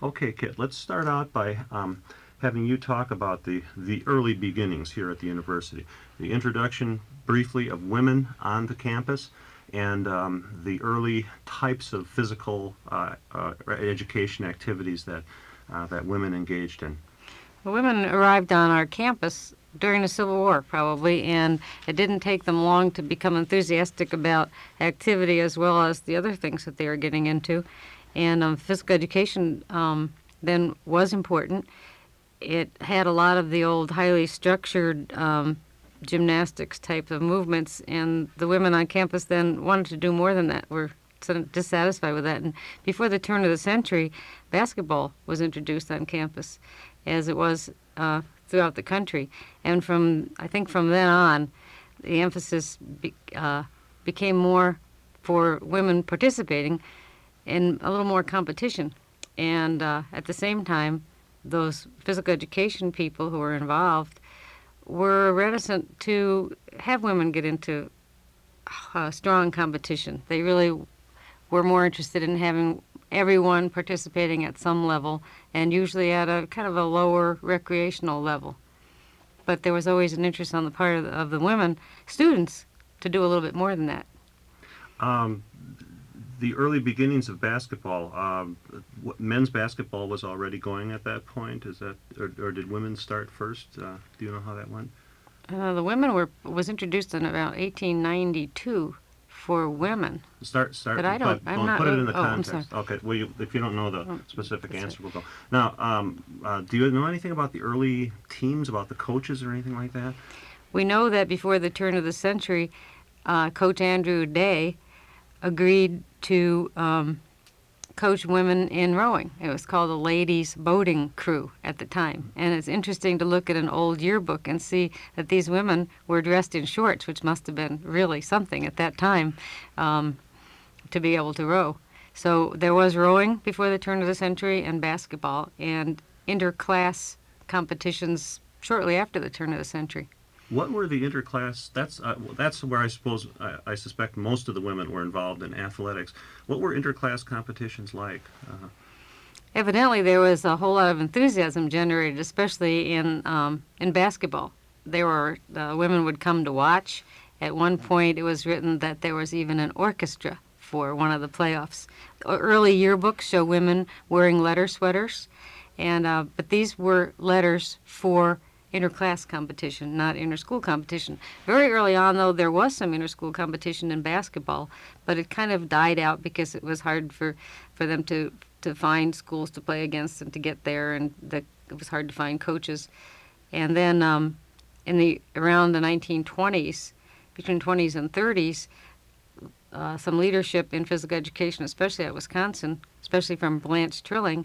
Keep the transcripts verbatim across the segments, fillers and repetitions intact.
Okay, Kit, let's start out by um, having you talk about the, the early beginnings here at the university. The introduction, briefly, of women on the campus and um, the early types of physical uh, uh, education activities that, uh, that women engaged in. The women arrived on our campus during the Civil War, probably, and it didn't take them long to become enthusiastic about activity as well as the other things that they were getting into. And um, physical education um, then was important. It had a lot of the old highly structured um, gymnastics type of movements, and the women on campus then wanted to do more than that, were sort of dissatisfied with that. And before the turn of the century, basketball was introduced on campus, as it was uh, throughout the country. And from, I think from then on, the emphasis be, uh, became more for women participating and a little more competition. And uh, at the same time, those physical education people who were involved were reticent to have women get into uh, strong competition. They really were more interested in having everyone participating at some level, and usually at a kind of a lower recreational level. But there was always an interest on the part of the, of the women students to do a little bit more than that. Um, the early beginnings of basketball, um, what, men's basketball was already going at that point. Is that, or, or did women start first? Uh, do you know how that went? Uh, the women were was introduced in about eighteen ninety-two for women. Start, start. But I don't. But, I'm oh, not put it in the oh, context. I'm sorry. Okay. Well, you, if you don't know the Oh, specific that's answer, right. we'll go. Now, um, uh, do you know anything about the early teams, about the coaches or anything like that? We know that before the turn of the century, uh, Coach Andrew Day agreed to um, coach women in rowing. It was called the Ladies Boating Crew at the time. And it's interesting to look at an old yearbook and see that these women were dressed in shorts, which must have been really something at that time um, to be able to row. So there was rowing before the turn of the century and basketball and interclass competitions shortly after the turn of the century. What were the interclass? That's uh, that's where I suppose I, I suspect most of the women were involved in athletics. What were interclass competitions like? Uh, Evidently, there was a whole lot of enthusiasm generated, especially in um, in basketball. There were uh, women would come to watch. At one point, it was written that there was even an orchestra for one of the playoffs. Early yearbooks show women wearing letter sweaters, and uh, but these were letters for interclass competition, not interschool competition. Very early on, though, there was some interschool competition in basketball, but it kind of died out because it was hard for, for them to, to find schools to play against and to get there, and the, it was hard to find coaches. And then um, in the around the nineteen twenties, between twenties and thirties, uh, some leadership in physical education, especially at Wisconsin, especially from Blanche Trilling,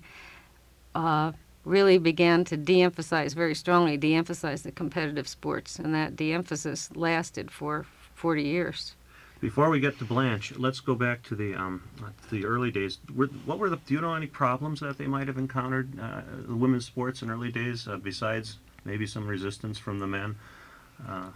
uh, really began to de-emphasize, very strongly de-emphasize the competitive sports, and that de-emphasis lasted for forty years. Before we get to Blanche, let's go back to the um, the early days. Were, what were the? Do you know any problems that they might have encountered, uh, the women's sports in early days, uh, besides maybe some resistance from the men? Uh,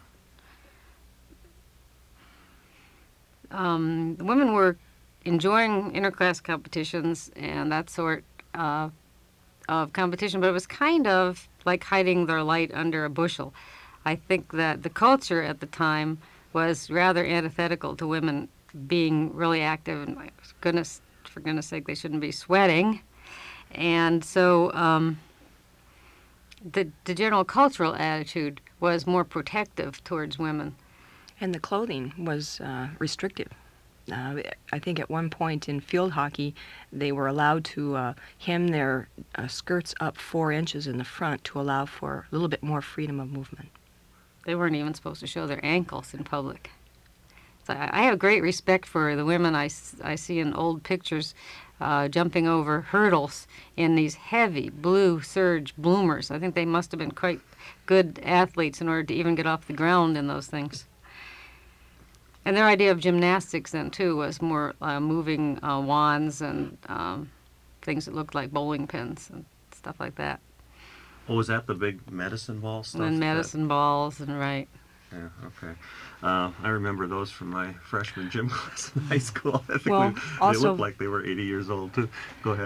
um, the women were enjoying interclass competitions and that sort uh, of competition, but it was kind of like hiding their light under a bushel. I think that the culture at the time was rather antithetical to women being really active, and goodness, for goodness sake, they shouldn't be sweating. And so um, the, the general cultural attitude was more protective towards women. And the clothing was uh, restrictive. Uh, I think at one point in field hockey, they were allowed to uh, hem their uh, skirts up four inches in the front to allow for a little bit more freedom of movement. They weren't even supposed to show their ankles in public. So I, I have great respect for the women I, I see in old pictures uh, jumping over hurdles in these heavy blue serge bloomers. I think they must have been quite good athletes in order to even get off the ground in those things. And their idea of gymnastics then, too, was more uh, moving uh, wands and um, things that looked like bowling pins and stuff like that. oh, was that the big medicine ball stuff? And medicine that, balls, and right. Yeah, okay. Uh, I remember those from my freshman gym class in high school. I think Well, we, also, they looked like they were eighty years old, too. Go ahead.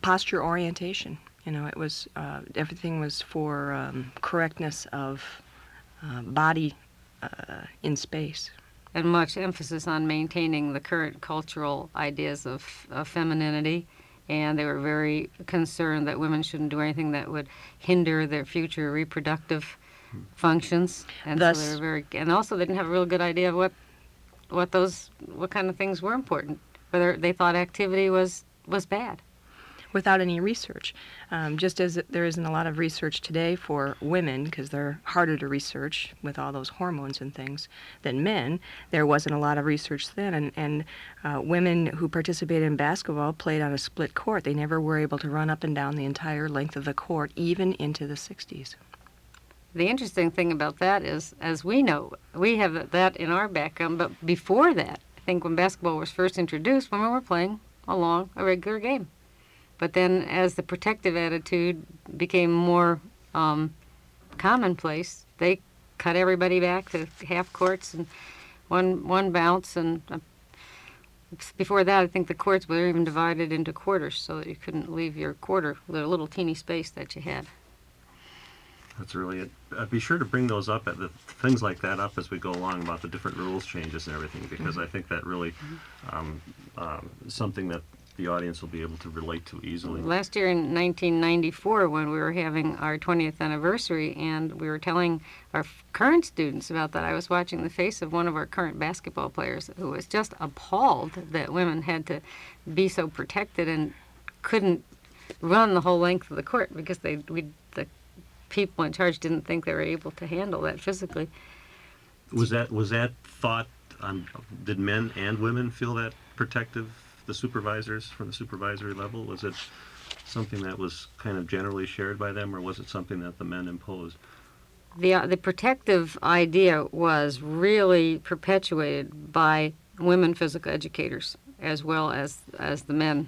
posture orientation. You know, it was uh, everything was for um, correctness of uh, body uh, in space. And much emphasis on maintaining the current cultural ideas of, of femininity. And they were very concerned that women shouldn't do anything that would hinder their future reproductive functions. And Thus, so they were very, and also they didn't have a real good idea of what, what those, what kind of things were important. Whether they thought activity was was bad. Without any research. Um, just as there isn't a lot of research today for women, because they're harder to research with all those hormones and things, than men, there wasn't a lot of research then. And, and uh, women who participated in basketball played on a split court. They never were able to run up and down the entire length of the court, even into the sixties. The interesting thing about that is, as we know, we have that in our background, but before that, I think when basketball was first introduced, women were playing along a regular game. But then as the protective attitude became more um, commonplace, they cut everybody back to half courts and one one bounce. And uh, before that, I think the courts were even divided into quarters so that you couldn't leave your quarter, the little teeny space that you had. That's really it. Uh, be sure to bring those up, at the, things like that up as we go along about the different rules changes and everything, because I think that really um, um, is something that the audience will be able to relate to easily. Last year in nineteen ninety-four, when we were having our twentieth anniversary and we were telling our f- current students about that, I was watching the face of one of our current basketball players who was just appalled that women had to be so protected and couldn't run the whole length of the court because they we the people in charge didn't think they were able to handle that physically. Was that was that thought? Um, did men and women feel that protective? The supervisors from the supervisory level, was it something that was kind of generally shared by them, or was it something that the men imposed? The uh, the protective idea was really perpetuated by women physical educators as well as as the men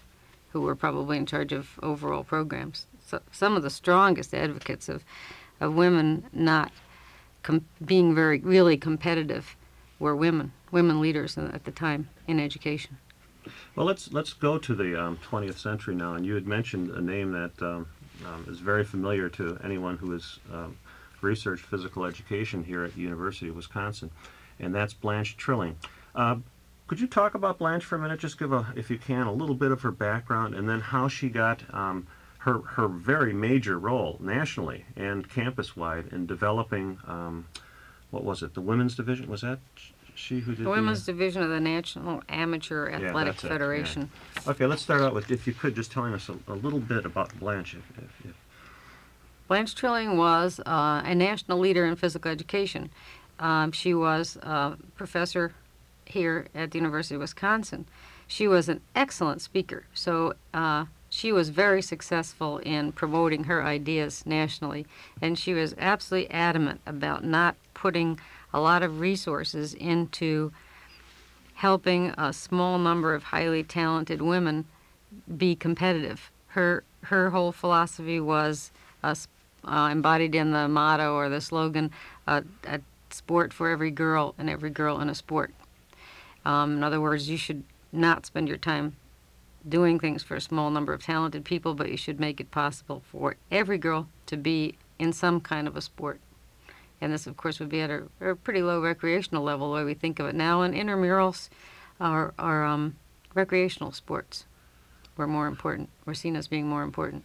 who were probably in charge of overall programs. So some of the strongest advocates of of women not com- being very really competitive were women, women leaders at the time in education. Well, let's let's go to the um, twentieth century now, and you had mentioned a name that um, um, is very familiar to anyone who has um, researched physical education here at the University of Wisconsin, and that's Blanche Trilling. Uh, could you talk about Blanche for a minute? Just give, a, if you can, a little bit of her background, and then how she got um, her her very major role nationally and campus-wide in developing, um, what was it, the women's division? Was that she who did The women's the, division of the National Amateur Yeah, Athletic that's it, Federation. yeah. Okay, let's start out with, if you could, just telling us a, a little bit about Blanche. If, if, if. Blanche Trilling was uh, a national leader in physical education. Um, she was a professor here at the University of Wisconsin. She was an excellent speaker, so uh, she was very successful in promoting her ideas nationally, and she was absolutely adamant about not putting a lot of resources into helping a small number of highly talented women be competitive. Her her whole philosophy was uh, uh, embodied in the motto or the slogan, uh, a sport for every girl and every girl in a sport. Um, in other words, you should not spend your time doing things for a small number of talented people, but you should make it possible for every girl to be in some kind of a sport. And this, of course, would be at a, a pretty low recreational level, the way we think of it now. And intramurals are, are um, recreational sports were more important, were seen as being more important.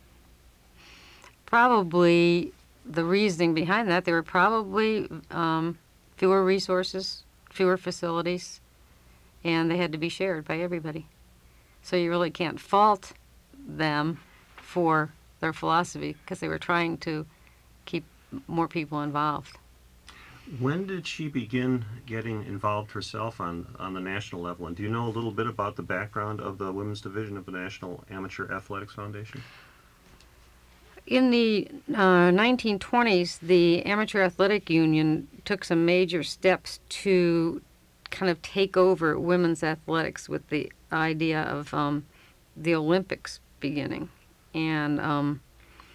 Probably the reasoning behind that, there were probably um, fewer resources, fewer facilities, and they had to be shared by everybody. So you really can't fault them for their philosophy because they were trying to keep more people involved. When did she begin getting involved herself on, on the national level? And do you know a little bit about the background of the women's division of the National Amateur Athletics Foundation? In the uh, nineteen twenties, the Amateur Athletic Union took some major steps to kind of take over women's athletics with the idea of um, the Olympics beginning. And um,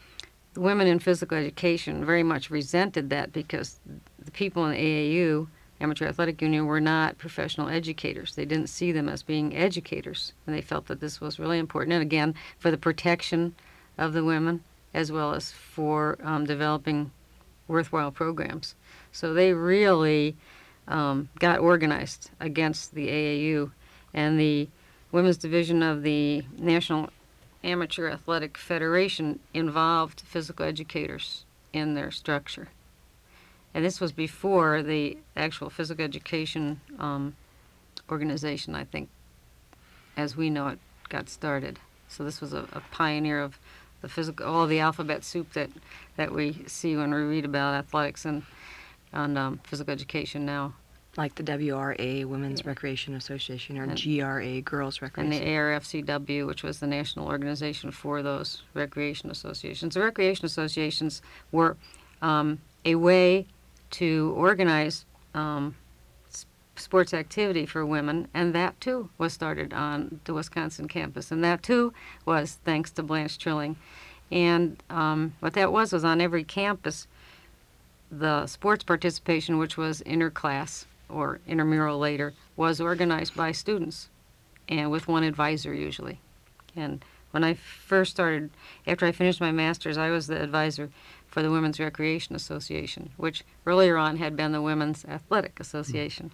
women in physical education very much resented that because the people in the A A U Amateur Athletic Union were not professional educators. They didn't see them as being educators, and they felt that this was really important. And again, for the protection of the women, as well as for um, developing worthwhile programs. So they really um, got organized against the A A U, and the women's division of the National Amateur Athletic Federation involved physical educators in their structure. And this was before the actual physical education um, organization, I think, as we know it, got started. So this was a, a pioneer of the physical, all the alphabet soup that, that we see when we read about athletics and, and um, physical education now. Like the W R A, Women's Yeah. Recreation Association, or And- G R A, Girls And Recreation. the A R F C W, which was the national organization for those recreation associations. The recreation associations were um, a way to organize um, s- sports activity for women, and that too was started on the Wisconsin campus, and that too was thanks to Blanche Trilling. And um, what that was was on every campus, the sports participation, which was interclass or intramural later, was organized by students, and with one advisor usually. And when I first started, after I finished my master's, I was the advisor for the Women's Recreation Association, which earlier on had been the Women's Athletic Association.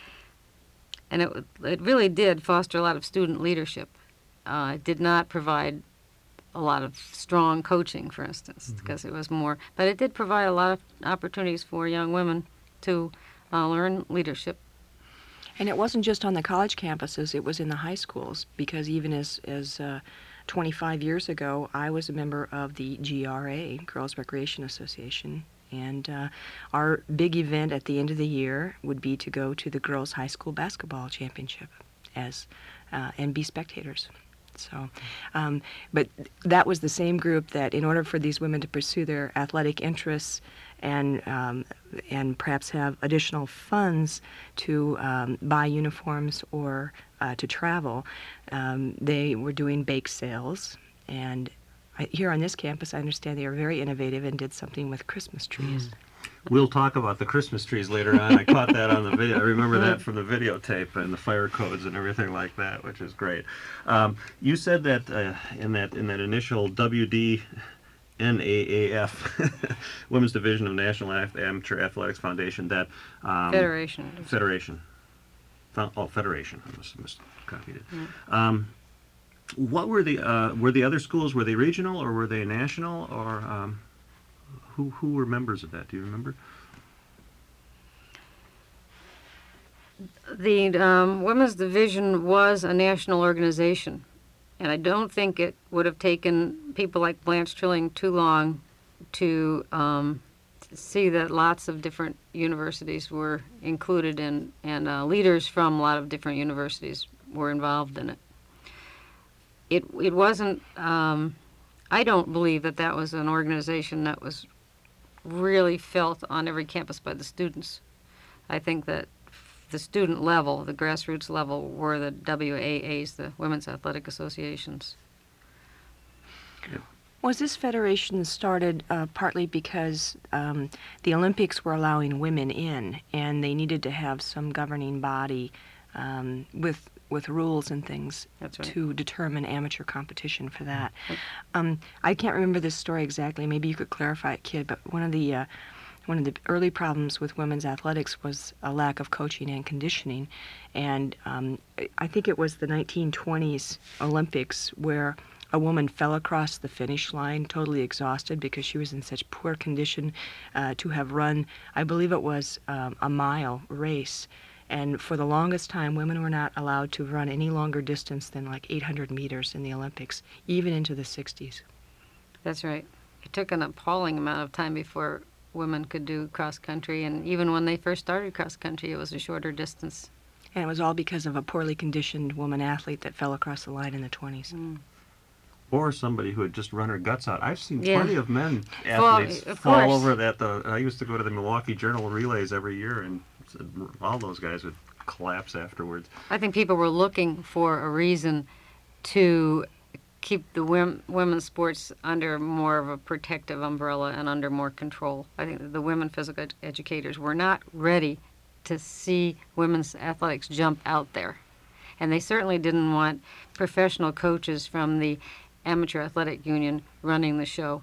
And it, it really did foster a lot of student leadership. Uh, it did not provide a lot of strong coaching, for instance, because it was more, but it did provide a lot of opportunities for young women to uh, learn leadership. And it wasn't just on the college campuses, it was in the high schools, because even as, as uh, twenty-five years ago, I was a member of the G R A, Girls Recreation Association, and uh, our big event at the end of the year would be to go to the Girls High School Basketball Championship as uh, and be spectators. So, um, but that was the same group that, in order for these women to pursue their athletic interests and um, and perhaps have additional funds to um, buy uniforms or uh, to travel, um, they were doing bake sales. And I, here on this campus, I understand they are very innovative and did something with Christmas trees. We'll talk about the Christmas trees later on. I caught that on the video. I remember that from the videotape and the fire codes and everything like that, which is great. Um, you said that uh, in that in that initial W D N A A F, Women's Division of National Ath- Amateur Athletics Foundation, that um, Federation. Federation. Fo- Oh, Federation. I must have miscopied it. Um, what were the uh, were the other schools? Were they regional or were they national or? Um, Who who were members of that? Do you remember? The um, women's division was a national organization, and I don't think it would have taken people like Blanche Trilling too long to um, see that lots of different universities were included in, and uh, leaders from a lot of different universities were involved in it. It it wasn't. Um, I don't believe that that was an organization that was really felt on every campus by the students. I think that the student level, the grassroots level, were the W A As, the Women's Athletic Associations. Was this federation started uh, partly because um, the Olympics were allowing women in, and they needed to have some governing body um, with with rules and things That's right. to determine amateur competition for that? Um, I can't remember this story exactly. Maybe you could clarify it, Kid. But one of the uh, one of the early problems with women's athletics was a lack of coaching and conditioning, and um, I think it was the nineteen twenties Olympics where a woman fell across the finish line totally exhausted because she was in such poor condition uh, to have run, I believe it was um, a mile race. And for the longest time, women were not allowed to run any longer distance than like eight hundred meters in the Olympics, even into the sixties. That's right. It took an appalling amount of time before women could do cross country, and even when they first started cross country, it was a shorter distance. And it was all because of a poorly conditioned woman athlete that fell across the line in the twenties. Mm. Or somebody who had just run her guts out. I've seen Yeah. plenty of men Well, athletes of fall course. over that. The, I used to go to the Milwaukee Journal relays every year, and all those guys would collapse afterwards. I think people were looking for a reason to keep the wom- women's sports under more of a protective umbrella and under more control. I think that the women physical ed- educators were not ready to see women's athletics jump out there. And they certainly didn't want professional coaches from the Amateur Athletic Union running the show.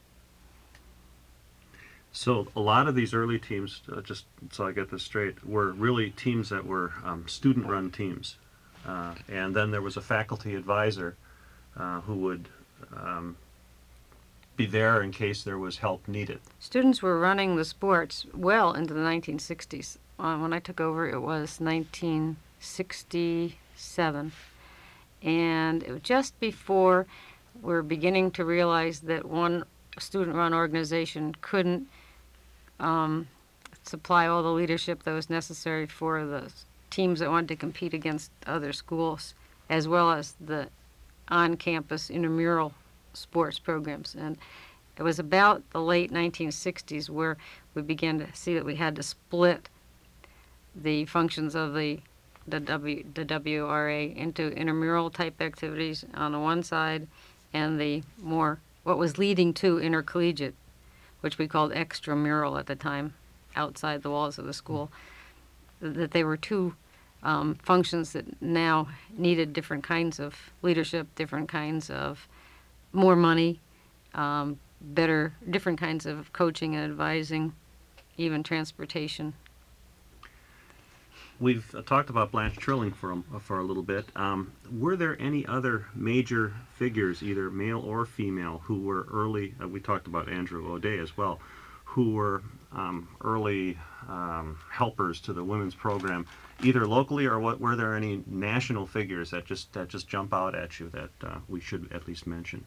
So a lot of these early teams, uh, just so I get this straight, were really teams that were um, student-run teams. Uh, and then there was a faculty advisor uh, who would um, be there in case there was help needed. Students were running the sports well into the nineteen sixties. Uh, when I took over, it was nineteen sixty-seven. And it was just before we were beginning to realize that one student-run organization couldn't um, supply all the leadership that was necessary for the teams that wanted to compete against other schools, as well as the on-campus intramural sports programs. And it was about the late nineteen sixties where we began to see that we had to split the functions of the the, w, the W R A into intramural type activities on the one side and the more, what was leading to intercollegiate, which we called extramural at the time, outside the walls of the school, that they were two um, functions that now needed different kinds of leadership, different kinds of more money, um, better, different kinds of coaching and advising, even transportation. We've uh, talked about Blanche Trilling for a, for a little bit. Um, were there any other major figures, either male or female, who were early, uh, we talked about Andrew O'Day as well, who were um, early um, helpers to the women's program, either locally or what, were there any national figures that just that just jump out at you that uh, we should at least mention?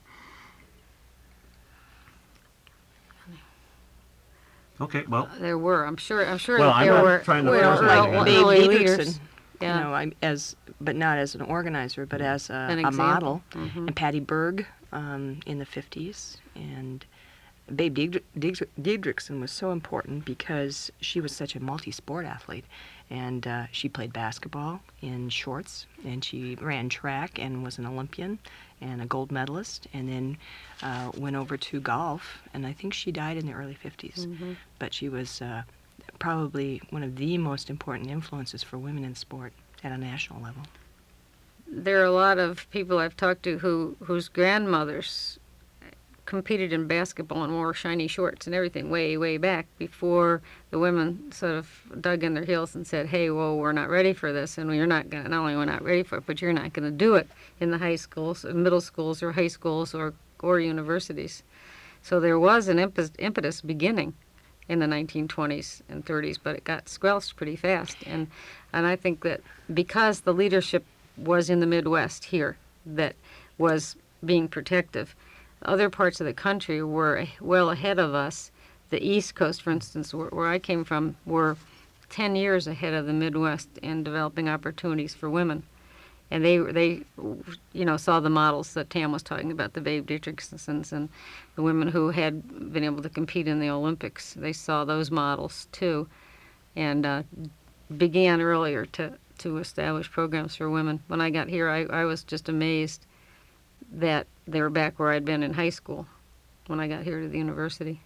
Okay, well, There were, I'm sure, I'm sure Well, that I'm there not were trying to well, force well, anything. Babe early Didrikson, leaders. Yeah. you know, I'm as but not as an organizer, but as a, An a example. model. Mhm. And Patty Berg um, in the fifties, and Babe Didr- Didr- Didrikson was so important because she was such a multi-sport athlete, and uh, she played basketball in shorts, and she ran track and was an Olympian and a gold medalist, and then uh, went over to golf, and I think she died in the early fifties. Mm-hmm. But she was uh, probably one of the most important influences for women in sport at a national level. There are a lot of people I've talked to who whose grandmothers competed in basketball and wore shiny shorts and everything way, way back before the women sort of dug in their heels and said, hey, whoa, we're not ready for this, and you're not going to, not only we're not ready for it, but you're not going to do it in the high schools, middle schools, or high schools, or, or universities. So there was an impetus, impetus beginning in the nineteen twenties and thirties, but it got squelched pretty fast. And, and I think that because the leadership was in the Midwest here that was being protective, other parts of the country were well ahead of us. The East Coast, for instance, where, where I came from, were ten years ahead of the Midwest in developing opportunities for women. And they, they, you know, saw the models that Tam was talking about, the Babe Didriksons and the women who had been able to compete in the Olympics. They saw those models, too, and uh, began earlier to, to establish programs for women. When I got here, I, I was just amazed that they were back where I'd been in high school when I got here to the university.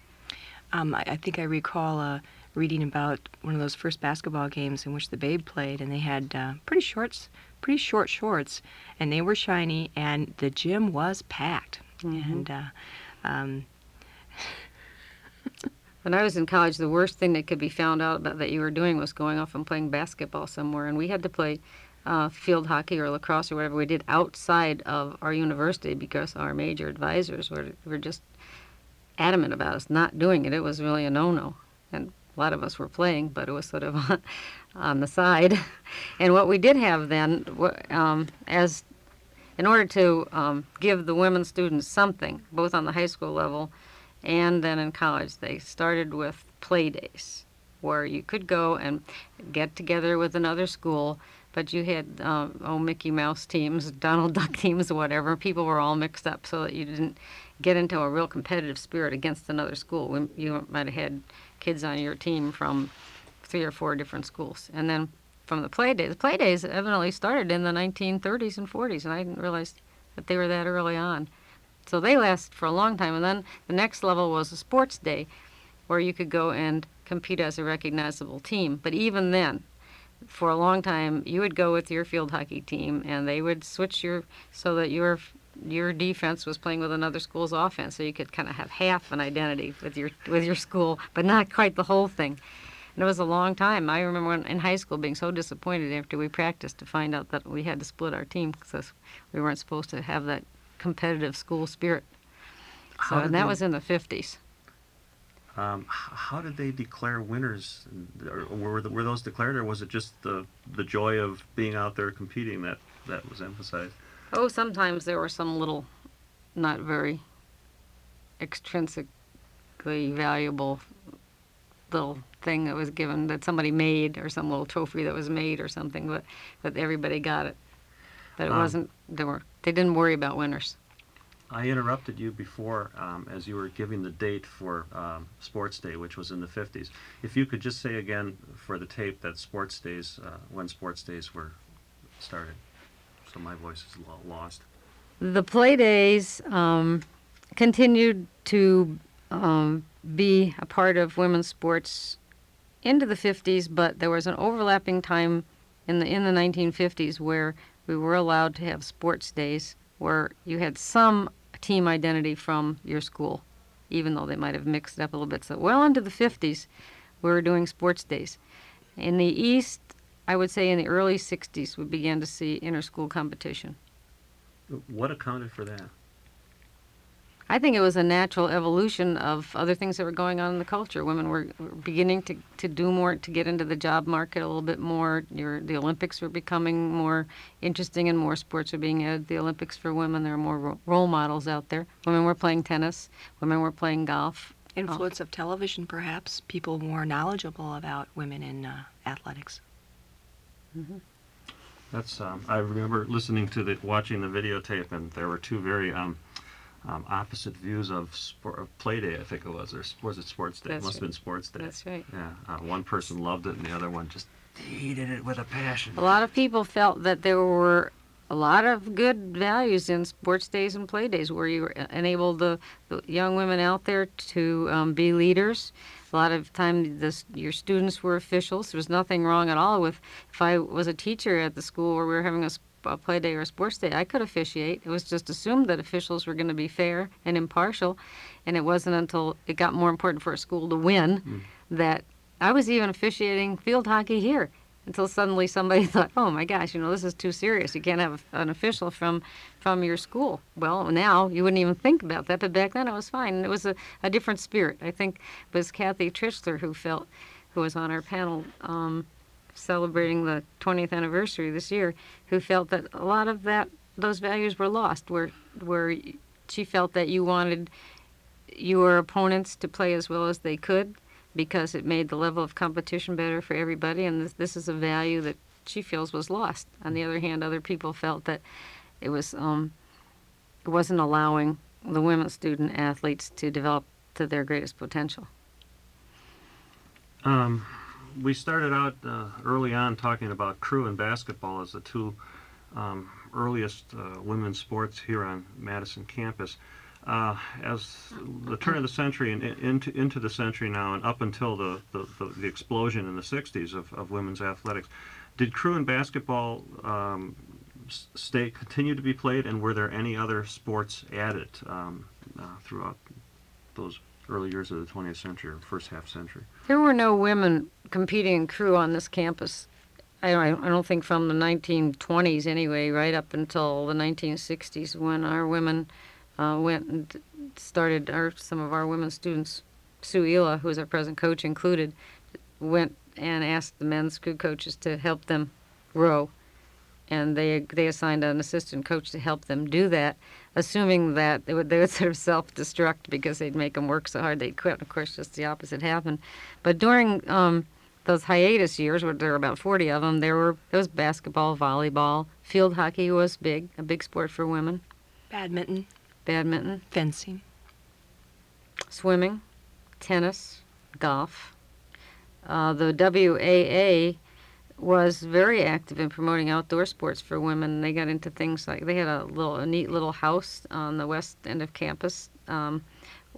Um, I, I think I recall uh, reading about one of those first basketball games in which the Babe played, and they had uh, pretty shorts, pretty short shorts, and they were shiny, and the gym was packed. Mm-hmm. And uh, um, when I was in college, the worst thing that could be found out about that you were doing was going off and playing basketball somewhere, and we had to play uh, field hockey or lacrosse or whatever we did outside of our university because our major advisors were were just adamant about us not doing it. It was really a no-no, and a lot of us were playing, but it was sort of on the side. And what we did have then, um, as in order to um, give the women students something, both on the high school level and then in college, they started with play days, where you could go and get together with another school, but you had, uh, oh, Mickey Mouse teams, Donald Duck teams, whatever. People were all mixed up so that you didn't get into a real competitive spirit against another school. You might have had kids on your team from three or four different schools. And then from the play days, the play days evidently started in the nineteen thirties and forties, and I didn't realize that they were that early on. So they lasted for a long time. And then the next level was a sports day, where you could go and compete as a recognizable team. But even then, for a long time, you would go with your field hockey team, and they would switch your so that your your defense was playing with another school's offense, so you could kind of have half an identity with your with your school, but not quite the whole thing. And it was a long time. I remember when, in high school being so disappointed after we practiced to find out that we had to split our team because we weren't supposed to have that competitive school spirit. So, How and did that they- was in the fifties. Um, h- how did they declare winners? Or were, the, were those declared, or was it just the the joy of being out there competing that, that was emphasized? Oh, sometimes there were some little, not very extrinsically valuable little thing that was given that somebody made, or some little trophy that was made or something, but but everybody got it. But it Um, wasn't. They were. They didn't worry about winners. I interrupted you before um, as you were giving the date for um, Sports Day, which was in the fifties. If you could just say again for the tape that Sports Days, uh, when Sports Days were started. So my voice is lo- lost. The play days um, continued to um, be a part of women's sports into the fifties, but there was an overlapping time in the in the nineteen fifties where we were allowed to have sports days where you had some team identity from your school, even though they might have mixed it up a little bit. So well into the fifties, we were doing sports days. In the East, I would say in the early sixties, we began to see inter-school competition. What accounted for that? I think it was a natural evolution of other things that were going on in the culture. Women were, were beginning to, to do more, to get into the job market a little bit more. Your, the Olympics were becoming more interesting and more sports were being added. The Olympics for women, there are more ro- role models out there. Women were playing tennis. Women were playing golf. Influence of television, perhaps. People more knowledgeable about women in uh, athletics. That's. Um, I remember listening to the, watching the videotape, and there were two very um, um, opposite views of, sport, of Play Day. I think it was, or s- was it Sports Day? That's it must have right. been Sports Day. That's right. Yeah. Uh, one person loved it, and the other one just hated it with a passion. A lot of people felt that there were a lot of good values in sports days and play days where you enabled the, the young women out there to um, be leaders. A lot of time, this, your students were officials. There was nothing wrong at all with, if I was a teacher at the school where we were having a, sp- a play day or a sports day, I could officiate. It was just assumed that officials were going to be fair and impartial, and it wasn't until it got more important for a school to win Mm. that I was even officiating field hockey here. Until suddenly somebody thought, oh my gosh, you know, this is too serious. You can't have an official from from your school. Well, now you wouldn't even think about that, but back then it was fine. And it was a, a different spirit. I think it was Kathy Trichler who felt, who was on our panel um, celebrating the twentieth anniversary this year, who felt that a lot of that, those values were lost, where where she felt that you wanted your opponents to play as well as they could, because it made the level of competition better for everybody, and this, this is a value that she feels was lost. On the other hand, other people felt that it was um, it wasn't allowing the women student athletes to develop to their greatest potential. Um, we started out uh, early on talking about crew and basketball as the two um, earliest uh, women's sports here on Madison campus. Uh, as the turn of the century and in- into into the century now, and up until the, the, the, the explosion in the sixties of, of women's athletics, did crew and basketball um, s- stay continue to be played, and were there any other sports added um, uh, throughout those early years of the twentieth century or first half century? There were no women competing in crew on this campus. I don't, I don't think from the nineteen twenties anyway, right up until the nineteen sixties when our women uh, went and started, our, some of our women students, Sue Ela, who is our present coach included, went and asked the men's crew coaches to help them row. And they they assigned an assistant coach to help them do that, assuming that they would, they would sort of self-destruct because they'd make them work so hard they'd quit. Of course, just the opposite happened. But during um, those hiatus years, where there were about forty of them, there were there was basketball, volleyball, field hockey was big, a big sport for women, Badminton, badminton, fencing. swimming, tennis, golf. Uh, the W A A was very active in promoting outdoor sports for women. They got into things like, they had a little, a neat little house on the west end of campus um,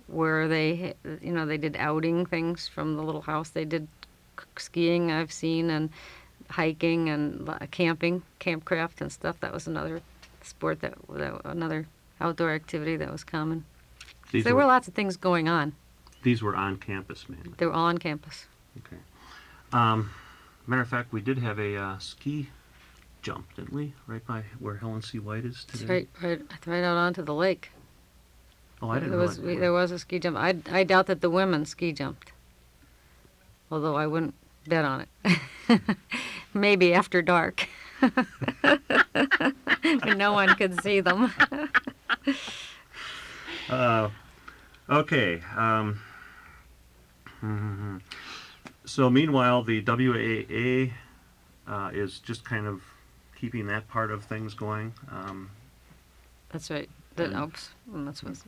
where they, you know, they did outing things from the little house. They did c- skiing, I've seen, and hiking and uh, camping, campcraft and stuff. That was another sport that, that another outdoor activity that was common. These So there were, were lots of things going on. these were on campus mainly. They were all on campus. Okay. Um, matter of fact, we did have a uh, ski jump, didn't we? Right by where Helen C. White is It's today. right, right, right out onto the lake. Oh, I didn't there was realize. we, there was a ski jump. I, I doubt that the women ski jumped, although I wouldn't bet on it. Maybe after dark, when no one could see them. Uh, okay. Um, so meanwhile, the W A A uh, is just kind of keeping that part of things going. Um, That's right. The, And- oops, mm, that's what's.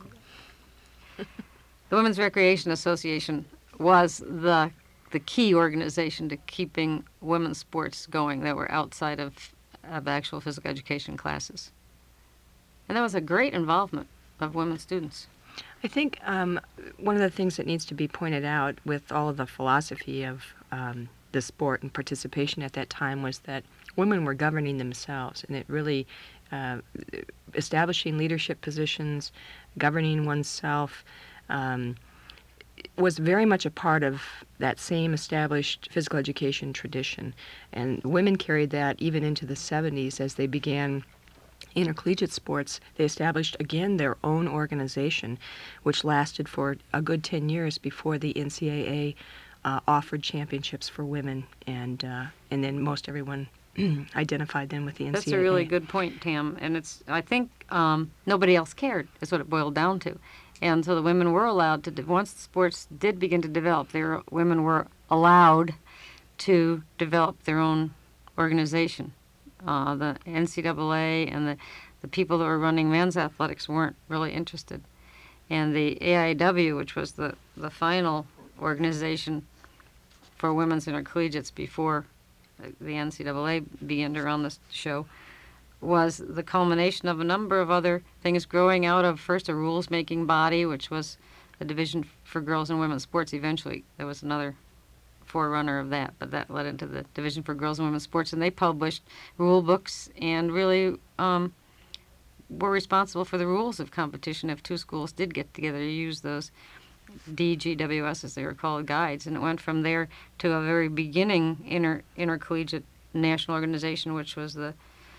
The Women's Recreation Association was the the key organization to keeping women's sports going that were outside of of actual physical education classes, and that was a great involvement of women students. I think um, one of the things that needs to be pointed out with all of the philosophy of um, the sport and participation at that time was that women were governing themselves, and it really uh, establishing leadership positions, governing oneself, um, was very much a part of that same established physical education tradition. And women carried that even into the seventies as they began intercollegiate sports. They established again their own organization, which lasted for a good ten years before the N C double A uh, offered championships for women, and uh, and then most everyone identified them with the N C double A. That's a really good point, Tam. And it's I think um, nobody else cared is what it boiled down to. And so the women were allowed to, de- once the sports did begin to develop, they were, women were allowed to develop their own organization. Uh, the N C double A and the, the people that were running men's athletics weren't really interested. And the A I W, which was the, the final organization for women's intercollegiates before the N C double A began to run this show, was the culmination of a number of other things growing out of first a rules-making body, which was the Division for Girls and Women's Sports. Eventually, there was another forerunner of that, but that led into the Division for Girls and Women's Sports, and they published rule books and really um, were responsible for the rules of competition. If two schools did get together to use those D G W S, as they were called, guides, and it went from there to a very beginning inter intercollegiate national organization, which was the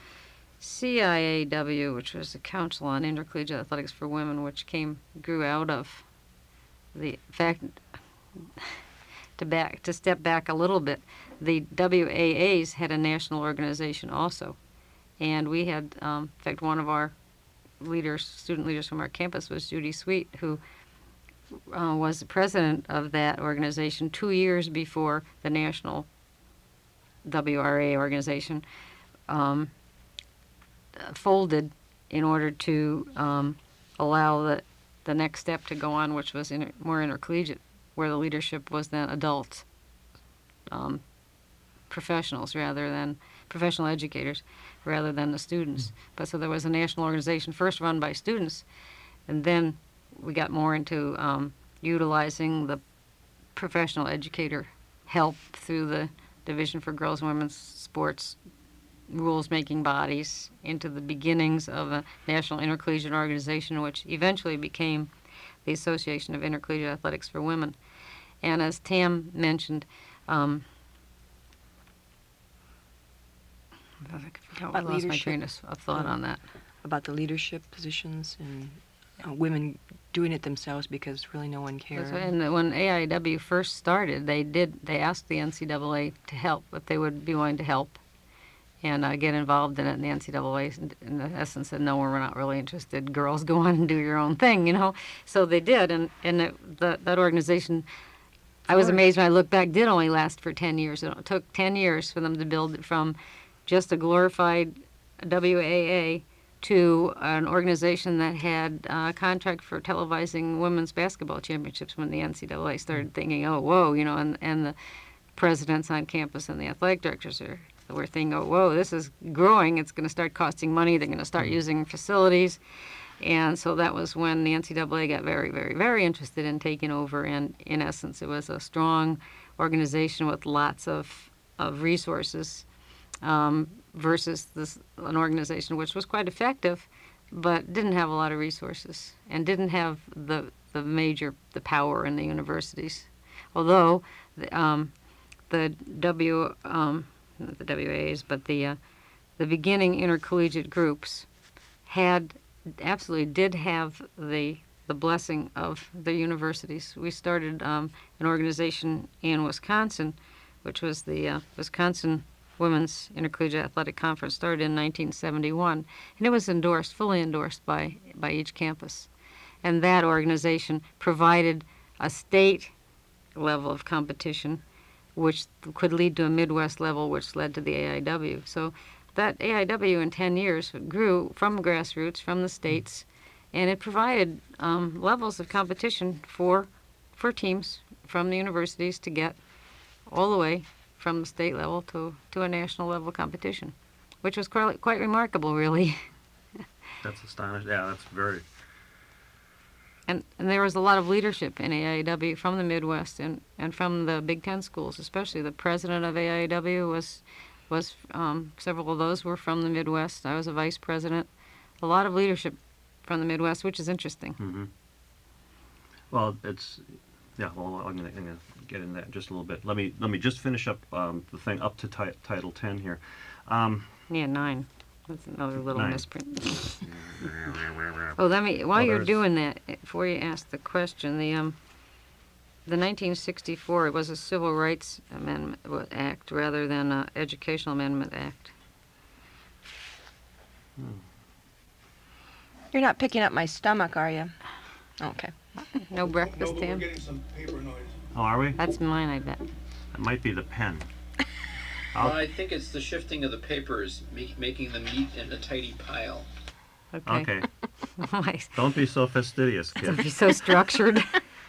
C I A W, which was the Council on Intercollegiate Athletics for Women, which came grew out of the fact. To back to step back a little bit, the W A As had a national organization also, and we had, um, in fact, one of our leaders, student leaders from our campus was Judy Sweet, who uh, was the president of that organization two years before the national W R A organization um, folded in order to um, allow the the next step to go on, which was inter more intercollegiate, where the leadership was then adults, um, professionals rather than professional educators, rather than the students. But so there was a national organization first run by students, and then we got more into um, utilizing the professional educator help through the Division for Girls and Women's Sports rules-making bodies into the beginnings of a national intercollegiate organization, which eventually became the Association of Intercollegiate Athletics for Women. And as Tam mentioned, um, I forgot, I About lost my leadership. train of of thought Um, on that. About the leadership positions and uh, women doing it themselves because really no one cared. That's right. And when A I W first started, they did they asked the N C double A to help, if they would be willing to help and uh, get involved in it. And the N C double A, in essence, said, no, we're not really interested. Girls, go on and do your own thing, you know. So they did, and, and it, the, that organization, I was amazed when I look back, did only last for ten years. It took ten years for them to build it from just a glorified W A A to an organization that had a contract for televising women's basketball championships when the N C double A started thinking, oh, whoa, you know, and, and the presidents on campus and the athletic directors are were thinking, oh, whoa, this is growing. It's going to start costing money. They're going to start using facilities. And so that was when the N C double A got very, very, very interested in taking over. And in essence, it was a strong organization with lots of, of resources um, versus this an organization which was quite effective, but didn't have a lot of resources and didn't have the the major the power in the universities. Although the, um, the W um, not the W A As, but the uh, the beginning intercollegiate groups had absolutely did have the the blessing of the universities. We started um, an organization in Wisconsin, which was the uh, Wisconsin Women's Intercollegiate Athletic Conference, started in nineteen seventy-one, and it was endorsed, fully endorsed by by each campus. And that organization provided a state level of competition, which could lead to a Midwest level, which led to the A I W. So that A I W in ten years grew from grassroots, from the states, and it provided um, levels of competition for for teams from the universities to get all the way from the state level to, to a national level competition, which was quite, quite remarkable, really. That's astonishing. Yeah, that's very... And, and there was a lot of leadership in A I W from the Midwest and, and from the Big Ten schools, especially. The president of A I W was, was um, several of those were from the Midwest. I was a vice president. A lot of leadership from the Midwest, which is interesting. Mm-hmm. Well, it's... Yeah, well, I'm going to get in that just a little bit. Let me let me just finish up um, the thing up to ti- Title ten here. Um, Yeah, nine. That's another little Nine. misprint. Oh, let me, while Well, you're there's- doing that, before you ask the question, the um, the nineteen sixty-four, it was a Civil Rights Amendment wa- Act rather than an Educational Amendment Act. You're not picking up my stomach, are you? Okay. No breakfast, No, but Tim? we're getting some paper noise. oh, are we? That's mine, I bet. It might be the pen. Well, I think it's the shifting of the papers, make, making the meat in a tidy pile. Okay. Okay. Don't be so fastidious, Don't kid. be so structured.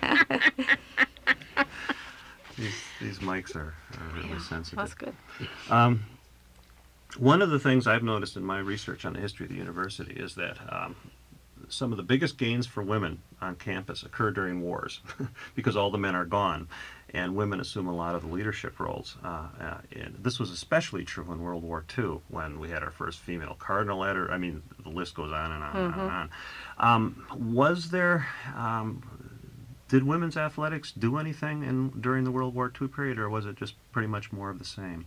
These, these mics are, are really sensitive. That's good. Um, one of the things I've noticed in my research on the history of the university is that um, some of the biggest gains for women on campus occur during wars because all the men are gone and women assume a lot of the leadership roles. Uh, uh, and this was especially true in World War Two when we had our first female cardinal editor. I mean, the list goes on and on Mm-hmm. and on. Um, was there, um, did women's athletics do anything in during the World War Two period, or was it just pretty much more of the same?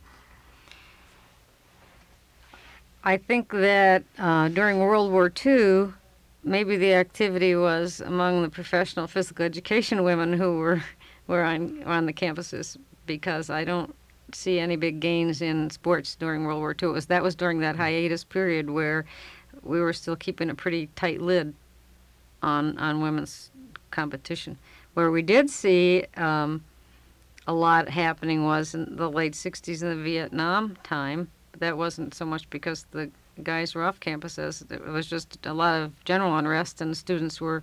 I think that uh, during World War Two, maybe the activity was among the professional physical education women who were were on on the campuses, because I don't see any big gains in sports during World War Two. It was that was during that hiatus period where we were still keeping a pretty tight lid on on women's competition. Where we did see um, a lot happening was in the late sixties in the Vietnam time. But that wasn't so much because the guys were off campuses. It was just a lot of general unrest, and the students were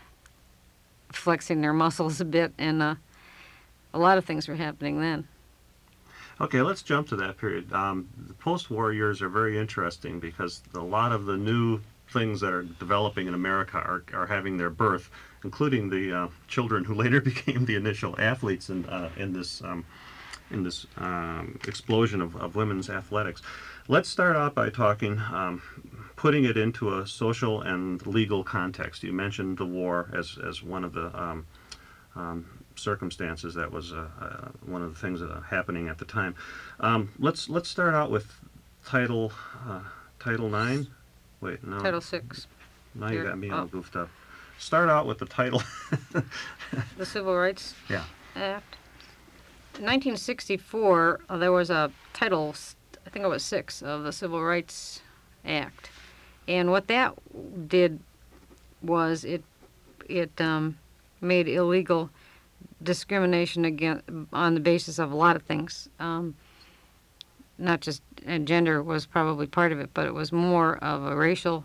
flexing their muscles a bit, and uh, a lot of things were happening then. Okay, let's jump to that period. Um, the post-war years are very interesting because a lot of the new things that are developing in America are, are having their birth, including the uh, children who later became the initial athletes in uh, in this um, in this um, explosion of, of women's athletics. Let's start out by talking, um, putting it into a social and legal context. You mentioned the war as as one of the um, um, circumstances that was uh, uh, one of the things that are happening at the time. Um, let's let's start out with Title uh, Title nine. Wait, no. Title six, Now you Here- got me all oh. goofed up. Start out with the title. the Civil Rights Yeah. Act. In nineteen sixty-four, uh, there was a Title, s- I think it was six, of the Civil Rights Act. And what that did was it it um, made illegal discrimination against, on the basis of a lot of things. Um, not just, and gender was probably part of it, but it was more of a racial,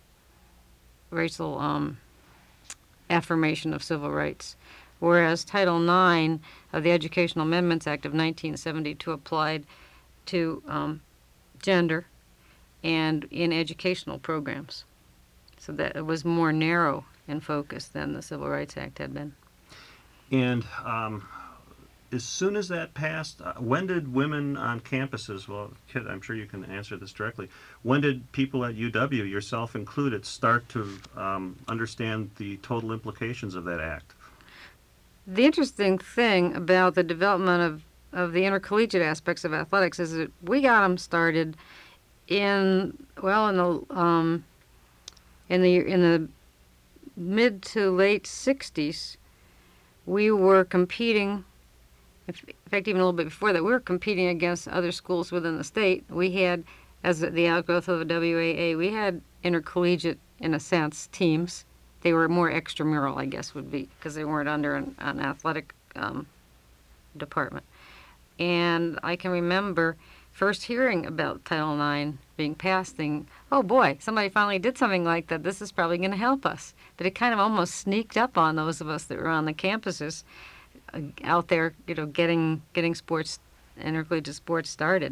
racial um, affirmation of civil rights. Whereas Title nine of the Educational Amendments Act of nineteen seventy-two applied to um, gender and in educational programs. So that it was more narrow in focus than the Civil Rights Act had been. And um, as soon as that passed, uh, when did women on campuses, well, Kit, I'm sure you can answer this directly, when did people at U W, yourself included, start to um, understand the total implications of that act? The interesting thing about the development of, of the intercollegiate aspects of athletics is that we got them started in, well, in the, um, in the, in the mid to late sixties. We were competing, in fact, even a little bit before that, we were competing against other schools within the state. We had, as the outgrowth of the W A A, we had intercollegiate, in a sense, teams. They were more extramural, I guess, would be, because they weren't under an, an athletic um, department. And I can remember first hearing about Title nine being passed, thinking, oh boy, somebody finally did something like that. This is probably going to help us. But it kind of almost sneaked up on those of us that were on the campuses uh, out there, you know, getting getting sports, intercollegiate sports started.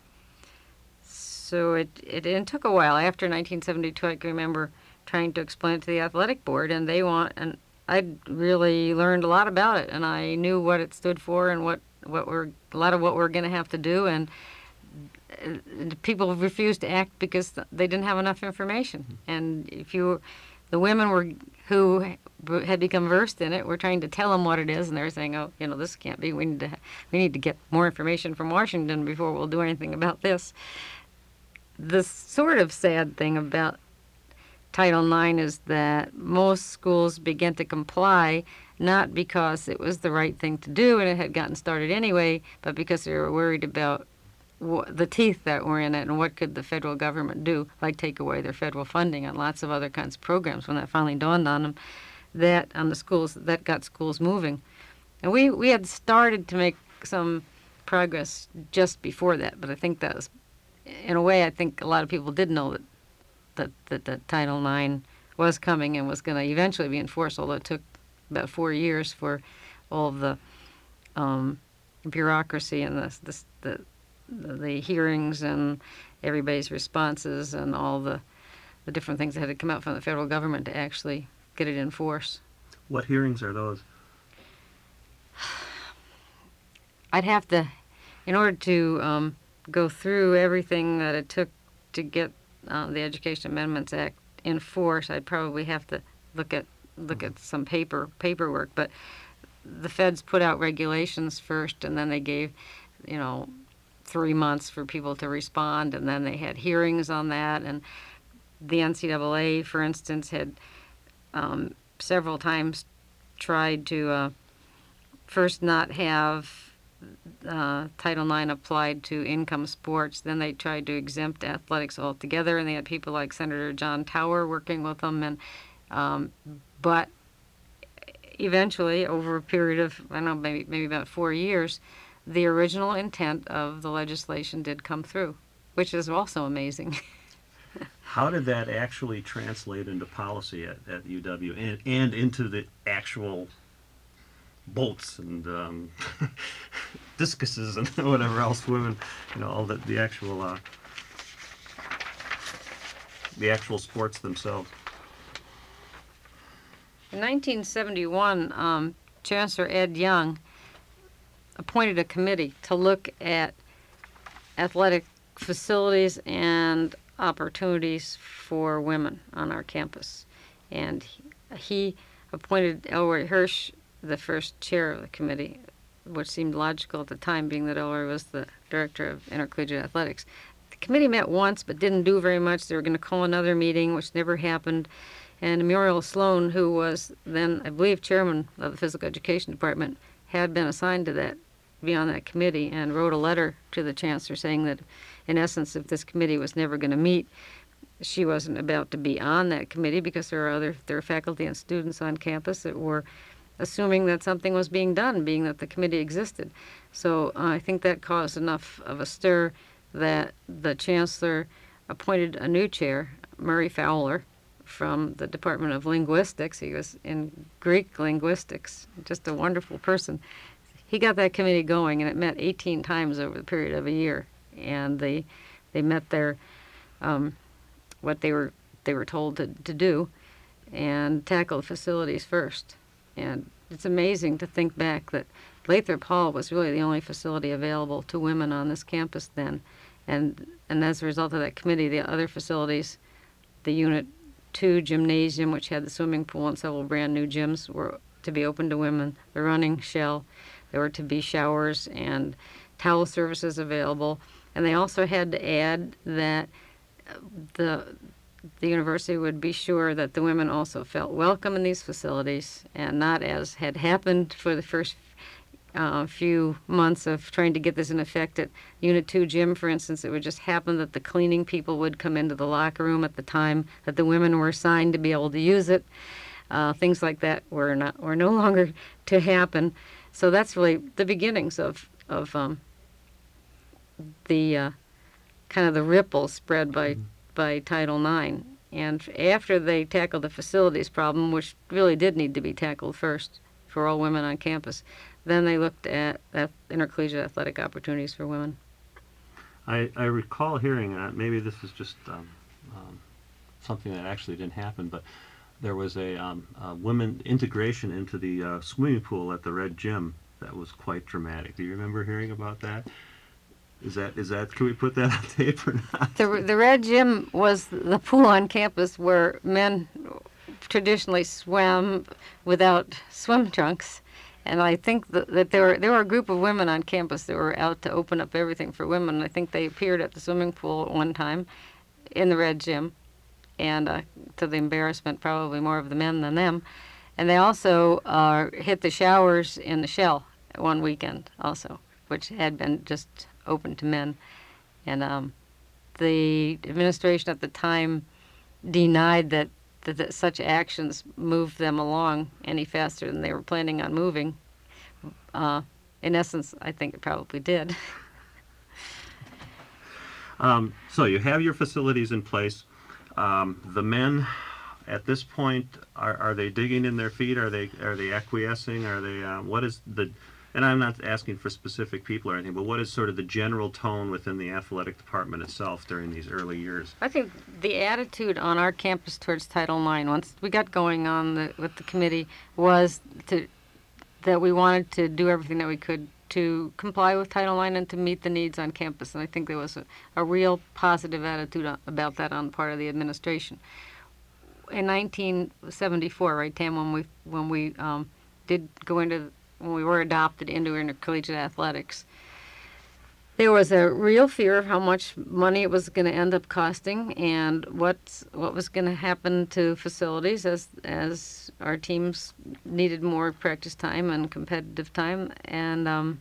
So it, it, it took a while. After nineteen seventy-two, I can remember trying to explain it to the athletic board, and they want, and I'd really learned a lot about it, and I knew what it stood for and what, what we're, a lot of what we're going to have to do, and people refused to act because they didn't have enough information. And if you, the women were who had become versed in it, were trying to tell them what it is, and they were saying, "Oh, you know, this can't be. We need to, we need to get more information from Washington before we'll do anything about this." The sort of sad thing about Title nine is that most schools began to comply, not because it was the right thing to do and it had gotten started anyway, but because they were worried about the teeth that were in it and what could the federal government do, like take away their federal funding and lots of other kinds of programs. When that finally dawned on them, that on the schools, that got schools moving. And we, we had started to make some progress just before that, but I think that was, in a way, I think a lot of people did know that that, that, that Title nine was coming and was going to eventually be enforced, although it took about four years for all of the um, bureaucracy and the, the, the the hearings and everybody's responses and all the, the different things that had to come out from the federal government to actually get it in force. What hearings are those? I'd have to, in order to um, go through everything that it took to get uh, the Education Amendments Act in force, I'd probably have to look at look at some paper paperwork. But the feds put out regulations first, and then they gave, you know, three months for people to respond, and then they had hearings on that. And the N C double A, for instance, had um, several times tried to uh, first not have uh, Title nine applied to income sports. Then they tried to exempt athletics altogether, and they had people like Senator John Tower working with them. And um, but eventually, over a period of, I don't know, maybe maybe about four years, the original intent of the legislation did come through, which is also amazing. How did that actually translate into policy at, at U W and, and into the actual bolts and um, discuses and whatever else women, you know, all the, the actual uh, the actual sports themselves? In nineteen seventy-one, um, Chancellor Ed Young appointed a committee to look at athletic facilities and opportunities for women on our campus. And he, he appointed Elroy Hirsch the first chair of the committee, which seemed logical at the time, being that Elroy was the director of intercollegiate athletics. The committee met once but didn't do very much. They were going to call another meeting, which never happened. And Muriel Sloan, who was then, I believe, chairman of the physical education department, had been assigned to that, be on that committee, and wrote a letter to the chancellor saying that, in essence, if this committee was never going to meet, she wasn't about to be on that committee because there are other there are faculty and students on campus that were assuming that something was being done, being that the committee existed. So uh, I think that caused enough of a stir that the chancellor appointed a new chair, Murray Fowler, from the Department of Linguistics. He was in Greek linguistics, just a wonderful person. He got that committee going, and it met eighteen times over the period of a year. And they they met their, um, what they were they were told to, to do and tackle the facilities first. And it's amazing to think back that Lathrop Hall was really the only facility available to women on this campus then. And and as a result of that committee, the other facilities, the Unit two gymnasium, which had the swimming pool and several brand new gyms, were to be open to women. The running shell, there were to be showers and towel services available. And they also had to add that the the university would be sure that the women also felt welcome in these facilities, and not as had happened for the first uh, few months of trying to get this in effect at Unit two gym, for instance. It would just happen that the cleaning people would come into the locker room at the time that the women were assigned to be able to use it. Uh, things like that were not were no longer to happen. So that's really the beginnings of of um, the uh, kind of the ripple spread by mm-hmm. by Title nine. And after they tackled the facilities problem, which really did need to be tackled first for all women on campus, then they looked at, at intercollegiate athletic opportunities for women. I, I recall hearing, uh, maybe this is just um, um, something that actually didn't happen, but there was a, um, a women integration into the uh, swimming pool at the Red Gym that was quite dramatic. Do you remember hearing about that? Is that, is that, can we put that on tape or not? The, the Red Gym was the pool on campus where men traditionally swam without swim trunks. And I think that, that there were there were a group of women on campus that were out to open up everything for women. I think they appeared at the swimming pool at one time in the Red Gym, and uh, to the embarrassment probably more of the men than them. And they also uh, hit the showers in the Shell one weekend also, which had been just open to men. And um, the administration at the time denied that, that, that such actions moved them along any faster than they were planning on moving. Uh, in essence, I think it probably did. um, so you have your facilities in place. Um, the men, at this point, are, are they digging in their feet? Are they are they acquiescing? Are they? Uh, what is the? And I'm not asking for specific people or anything, but what is sort of the general tone within the athletic department itself during these early years? I think the attitude on our campus towards Title nine, once we got going on the, with the committee, was to that we wanted to do everything that we could to comply with Title nine and to meet the needs on campus. And I think there was a, a real positive attitude on, about that on the part of the administration. In nineteen seventy-four, right, Tam, when we when we um, did go into when we were adopted into intercollegiate athletics, there was a real fear of how much money it was going to end up costing and what what was going to happen to facilities as as our teams needed more practice time and competitive time. And um,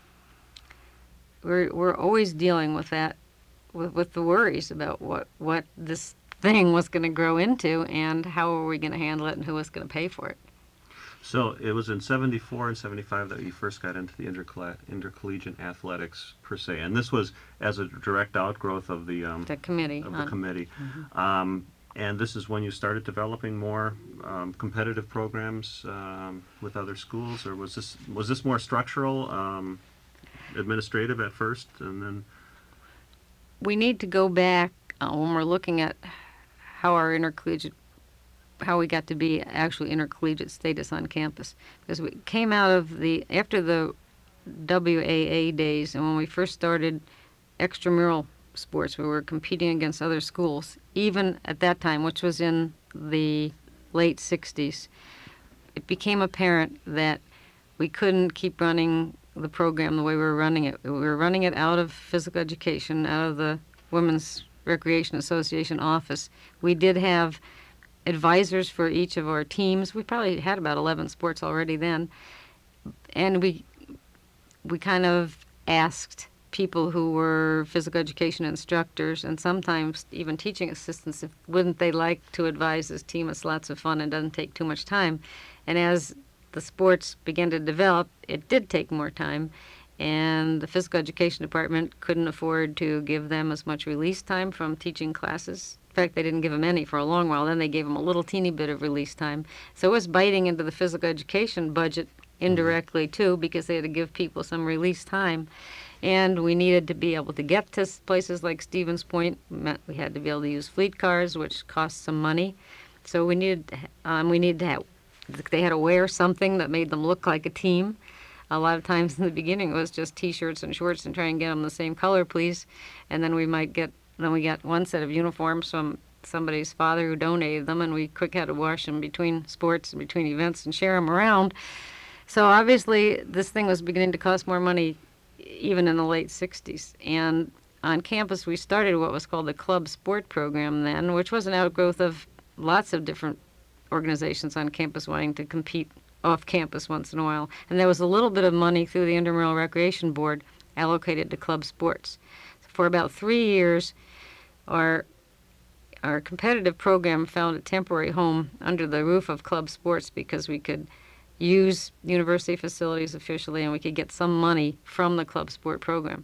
we're we're always dealing with that, with, with the worries about what, what this thing was going to grow into and how were we going to handle it and who was going to pay for it. So it was in seventy-four and seventy-five that you first got into the intercoll- intercollegiate athletics per se, and this was as a direct outgrowth of the um, the committee. Of the on, committee, mm-hmm. um, and this is when you started developing more um, competitive programs um, with other schools, or was this was this more structural, um, administrative at first, and then? We need to go back uh, when we're looking at how our intercollegiate. how we got to be actually intercollegiate status on campus. Because we came out of the, after the W A A days, and when we first started extramural sports, we were competing against other schools, even at that time, which was in the late sixties, it became apparent that we couldn't keep running the program the way we were running it. We were running it out of physical education, out of the Women's Recreation Association office. We did have advisors for each of our teams. We probably had about eleven sports already then, and we we kind of asked people who were physical education instructors and sometimes even teaching assistants if wouldn't they like to advise this team. It's lots of fun and doesn't take too much time. And as the sports began to develop, it did take more time, and the physical education department couldn't afford to give them as much release time from teaching classes. In fact, they didn't give them any for a long while. Then they gave them a little teeny bit of release time. So it was biting into the physical education budget indirectly, too, because they had to give people some release time. And we needed to be able to get to s- places like Stevens Point. Meant we had to be able to use fleet cars, which cost some money. So we needed, to ha- um, we needed to have, they had to wear something that made them look like a team. A lot of times in the beginning it was just T-shirts and shorts and try and get them the same color, please. And then we might get, then we got one set of uniforms from somebody's father who donated them, and we quick had to wash them between sports and between events and share them around. So obviously this thing was beginning to cost more money even in the late sixties. And on campus we started what was called the club sport program then, which was an outgrowth of lots of different organizations on campus wanting to compete off campus once in a while. And there was a little bit of money through the Intramural Recreation Board allocated to club sports. For about three years, our our competitive program found a temporary home under the roof of club sports because we could use university facilities officially and we could get some money from the club sport program.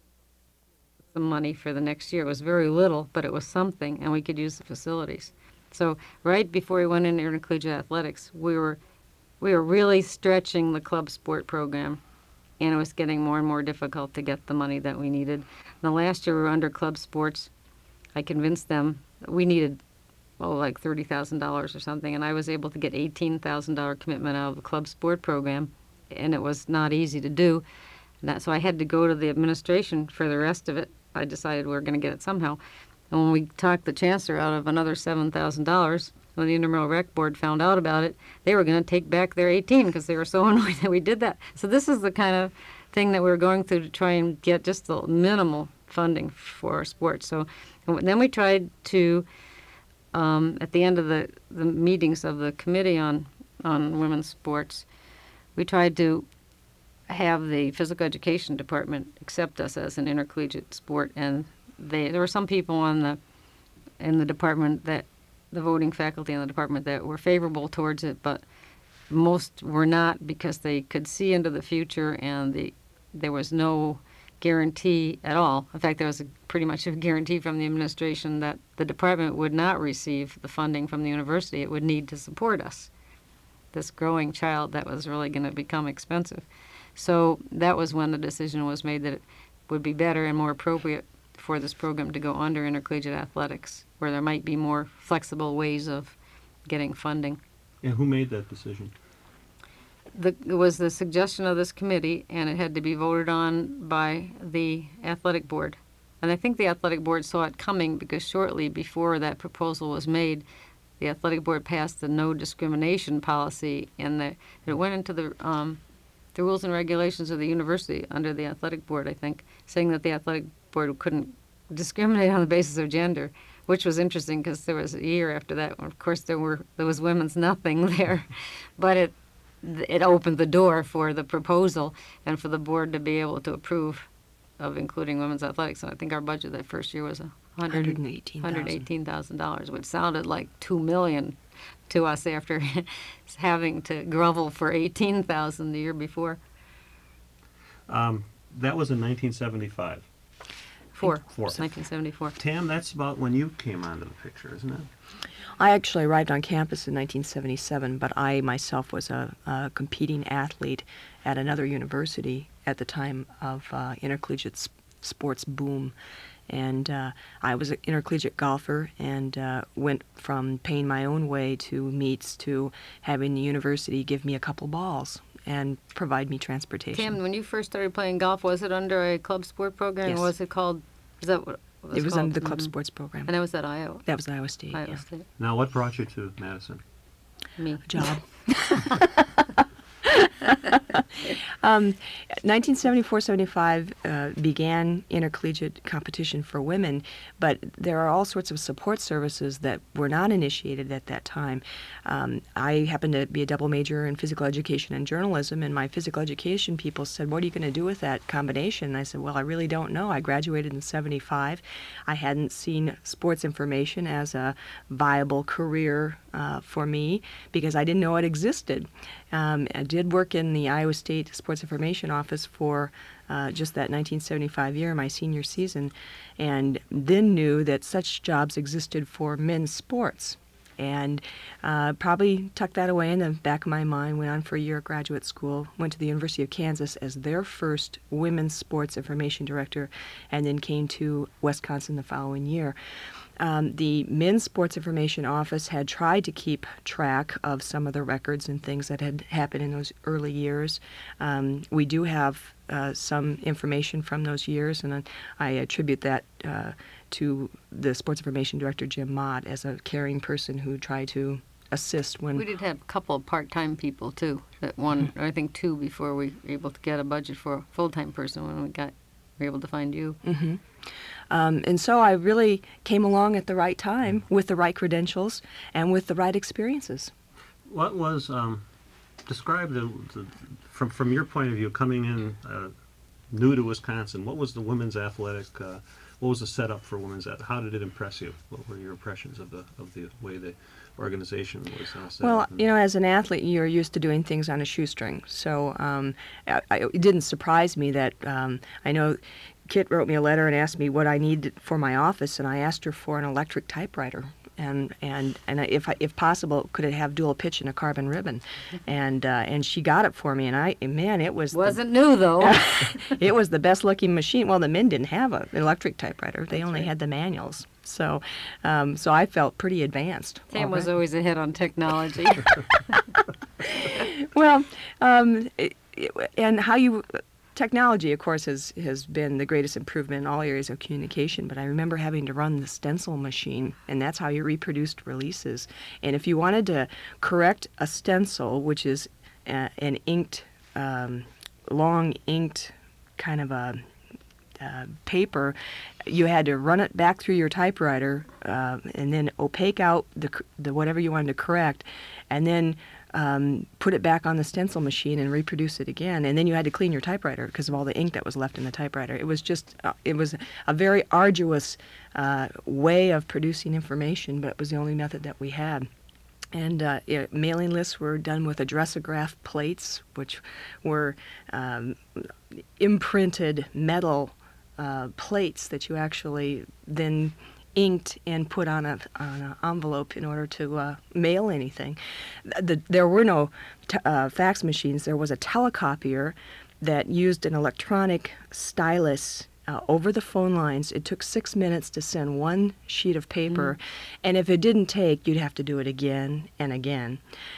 The money for the next year. It was very little, but it was something, and we could use the facilities. So right before we went into intercollegiate athletics, we were we were really stretching the club sport program, and it was getting more and more difficult to get the money that we needed. And the last year we were under club sports. I convinced them that we needed, oh, like thirty thousand dollars or something, and I was able to get eighteen thousand dollars commitment out of the club sport program, and it was not easy to do. And that, so I had to go to the administration for the rest of it. I decided we were going to get it somehow. And when we talked the chancellor out of another seven thousand dollars, when the Intramural Rec Board found out about it, they were going to take back their eighteen because they were so annoyed that we did that. So this is the kind of thing that we were going through to try and get just the minimal funding for our sports. So and then we tried to, um, at the end of the, the meetings of the committee on, on women's sports, we tried to have the physical education department accept us as an intercollegiate sport, and they there were some people on the in the department that the voting faculty in the department that were favorable towards it, but most were not because they could see into the future and the there was no guarantee at all. In fact, there was a, pretty much a guarantee from the administration that the department would not receive the funding from the university it would need to support us, this growing child that was really going to become expensive. So that was when the decision was made that it would be better and more appropriate for this program to go under intercollegiate athletics, where there might be more flexible ways of getting funding. And who made that decision? The, it was the suggestion of this committee, and it had to be voted on by the athletic board. And I think the athletic board saw it coming because shortly before that proposal was made, the athletic board passed the no discrimination policy, and the, it went into the um, the rules and regulations of the university under the athletic board, I think, saying that the athletic board couldn't discriminate on the basis of gender, which was interesting because there was a year after that. Of course, there were there was women's nothing there, but it it opened the door for the proposal and for the board to be able to approve of including women's athletics. So I think our budget that first year was a one hundred eighteen thousand dollars. one hundred eighteen thousand dollars, which sounded like two million dollars to us after having to grovel for eighteen thousand dollars the year before. Um, that was in nineteen seventy-five. Four. Four. nineteen seventy-four. Tam, that's about when you came onto the picture, isn't it? I actually arrived on campus in nineteen seventy-seven, but I myself was a, a competing athlete at another university at the time of uh, intercollegiate sp- sports boom. And uh, I was an intercollegiate golfer and uh, went from paying my own way to meets to having the university give me a couple balls and provide me transportation. Tam, when you first started playing golf, was it under a club sport program? Yes. Or was it called, is that what it was It was called? under the club Mhm. sports program. And that was at Iowa. That was Iowa State, Iowa yeah. State. Now, what brought you to Madison? Me. Job. um, nineteen seventy-four seventy-five uh, began intercollegiate competition for women, but there are all sorts of support services that were not initiated at that time. Um, I happened to be a double major in physical education and journalism, and my physical education people said, "What are you going to do with that combination?" And I said, "Well, I really don't know. I graduated in seventy-five. I hadn't seen sports information as a viable career uh, for me because I didn't know it existed." Um, I did work in the Iowa State Sports Information Office for uh, just that nineteen seventy-five year, my senior season, and then knew that such jobs existed for men's sports. and uh, probably tucked that away in the back of my mind, went on for a year at graduate school, went to the University of Kansas as their first women's sports information director, and then came to Wisconsin the following year. Um, the Men's Sports Information Office had tried to keep track of some of the records and things that had happened in those early years. Um, we do have uh, some information from those years, and I attribute that uh, to the Sports Information Director, Jim Mott, as a caring person who tried to assist when... We did have a couple of part-time people, too. That one, or I think two, before we were able to get a budget for a full-time person when we got were able to find you. Mm-hmm. Um, and so I really came along at the right time with the right credentials and with the right experiences. What was, um, describe the, the, from, from your point of view, coming in uh, new to Wisconsin, what was the women's athletic, uh, what was the setup for women's athletic? How did it impress you? What were your impressions of the of the way the organization was uh, set well, up? Well, you know, as an athlete, you're used to doing things on a shoestring. So um, I, I, it didn't surprise me that um, I know Kit wrote me a letter and asked me what I needed for my office, and I asked her for an electric typewriter. And and and if I, if possible, could it have dual pitch and a carbon ribbon? And uh, and she got it for me. And I man, it was wasn't the, new though. It was the best looking machine. Well, the men didn't have a, an electric typewriter; they That's only right. had the manuals. So, um, so I felt pretty advanced. Sam was always ahead on technology. Well, um, it, it, and how you. Technology, of course, has, has been the greatest improvement in all areas of communication, but I remember having to run the stencil machine, and that's how you reproduced releases. And if you wanted to correct a stencil, which is a, an inked, um, long inked kind of a uh, paper, you had to run it back through your typewriter uh, and then opaque out the, the whatever you wanted to correct, and then Um, put it back on the stencil machine and reproduce it again, and then you had to clean your typewriter because of all the ink that was left in the typewriter. It was just, uh, it was a very arduous uh, way of producing information, but it was the only method that we had. And uh, it, mailing lists were done with addressograph plates, which were um, imprinted metal uh, plates that you actually then inked and put on a on an envelope in order to uh, mail anything. The, there were no t- uh, fax machines. There was a telecopier that used an electronic stylus uh, over the phone lines. It took six minutes to send one sheet of paper, mm-hmm. and if it didn't take, you'd have to do it again and again.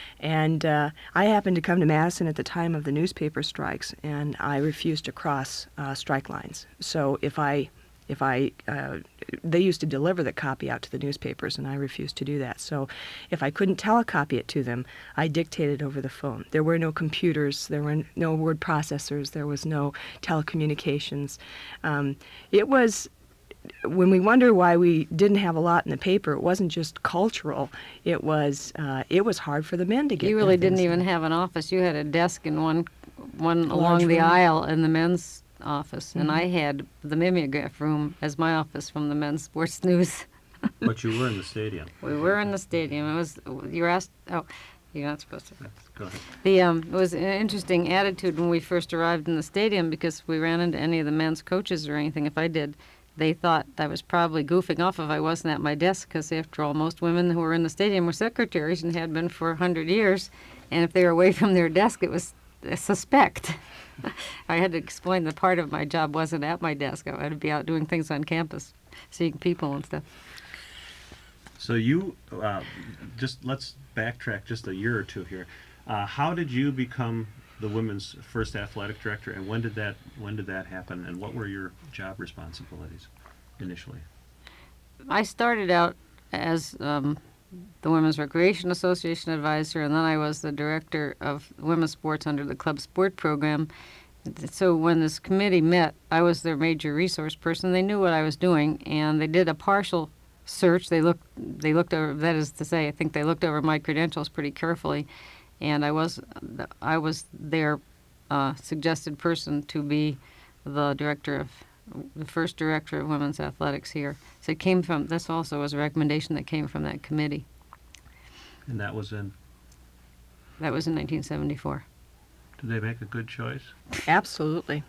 And uh, I happened to come to Madison at the time of the newspaper strikes, and I refused to cross uh, strike lines. So if I If I, uh, they used to deliver the copy out to the newspapers, and I refused to do that. So if I couldn't telecopy it to them, I dictated over the phone. There were no computers, there were no word processors, there was no telecommunications. Um, it was, when we wonder why we didn't have a lot in the paper, it wasn't just cultural. It was, uh, it was hard for the men to get. You really didn't things. even have an office. You had a desk in one, one A along the room. aisle in the men's office, Mm-hmm. and I had the mimeograph room as my office from the Men's Sports News. But you were in the stadium. We were in the stadium. It was, you were asked, oh, you're not supposed to. Go ahead. The um, it was an interesting attitude when we first arrived in the stadium, because if we ran into any of the men's coaches or anything, if I did, they thought I was probably goofing off if I wasn't at my desk, because after all, most women who were in the stadium were secretaries and had been for a hundred years, and if they were away from their desk, it was a suspect. I had to explain that part of my job wasn't at my desk. I had to be out doing things on campus, seeing people and stuff. So you, uh, just let's backtrack just a year or two here. Uh, how did you become the women's first athletic director, and when did that when did that happen, and what were your job responsibilities initially? I started out as um, the Women's Recreation Association advisor, and then I was the director of women's sports under the club sport program. So when this committee met, I was their major resource person. They knew what I was doing, and they did a partial search. They looked, they looked over. That is to say, I think they looked over my credentials pretty carefully, and I was, I was their uh, suggested person to be the director of, the first director of women's athletics here. So it came from, this also was a recommendation that came from that committee. And that was in, That was in nineteen seventy-four. did they make a good choice? Absolutely.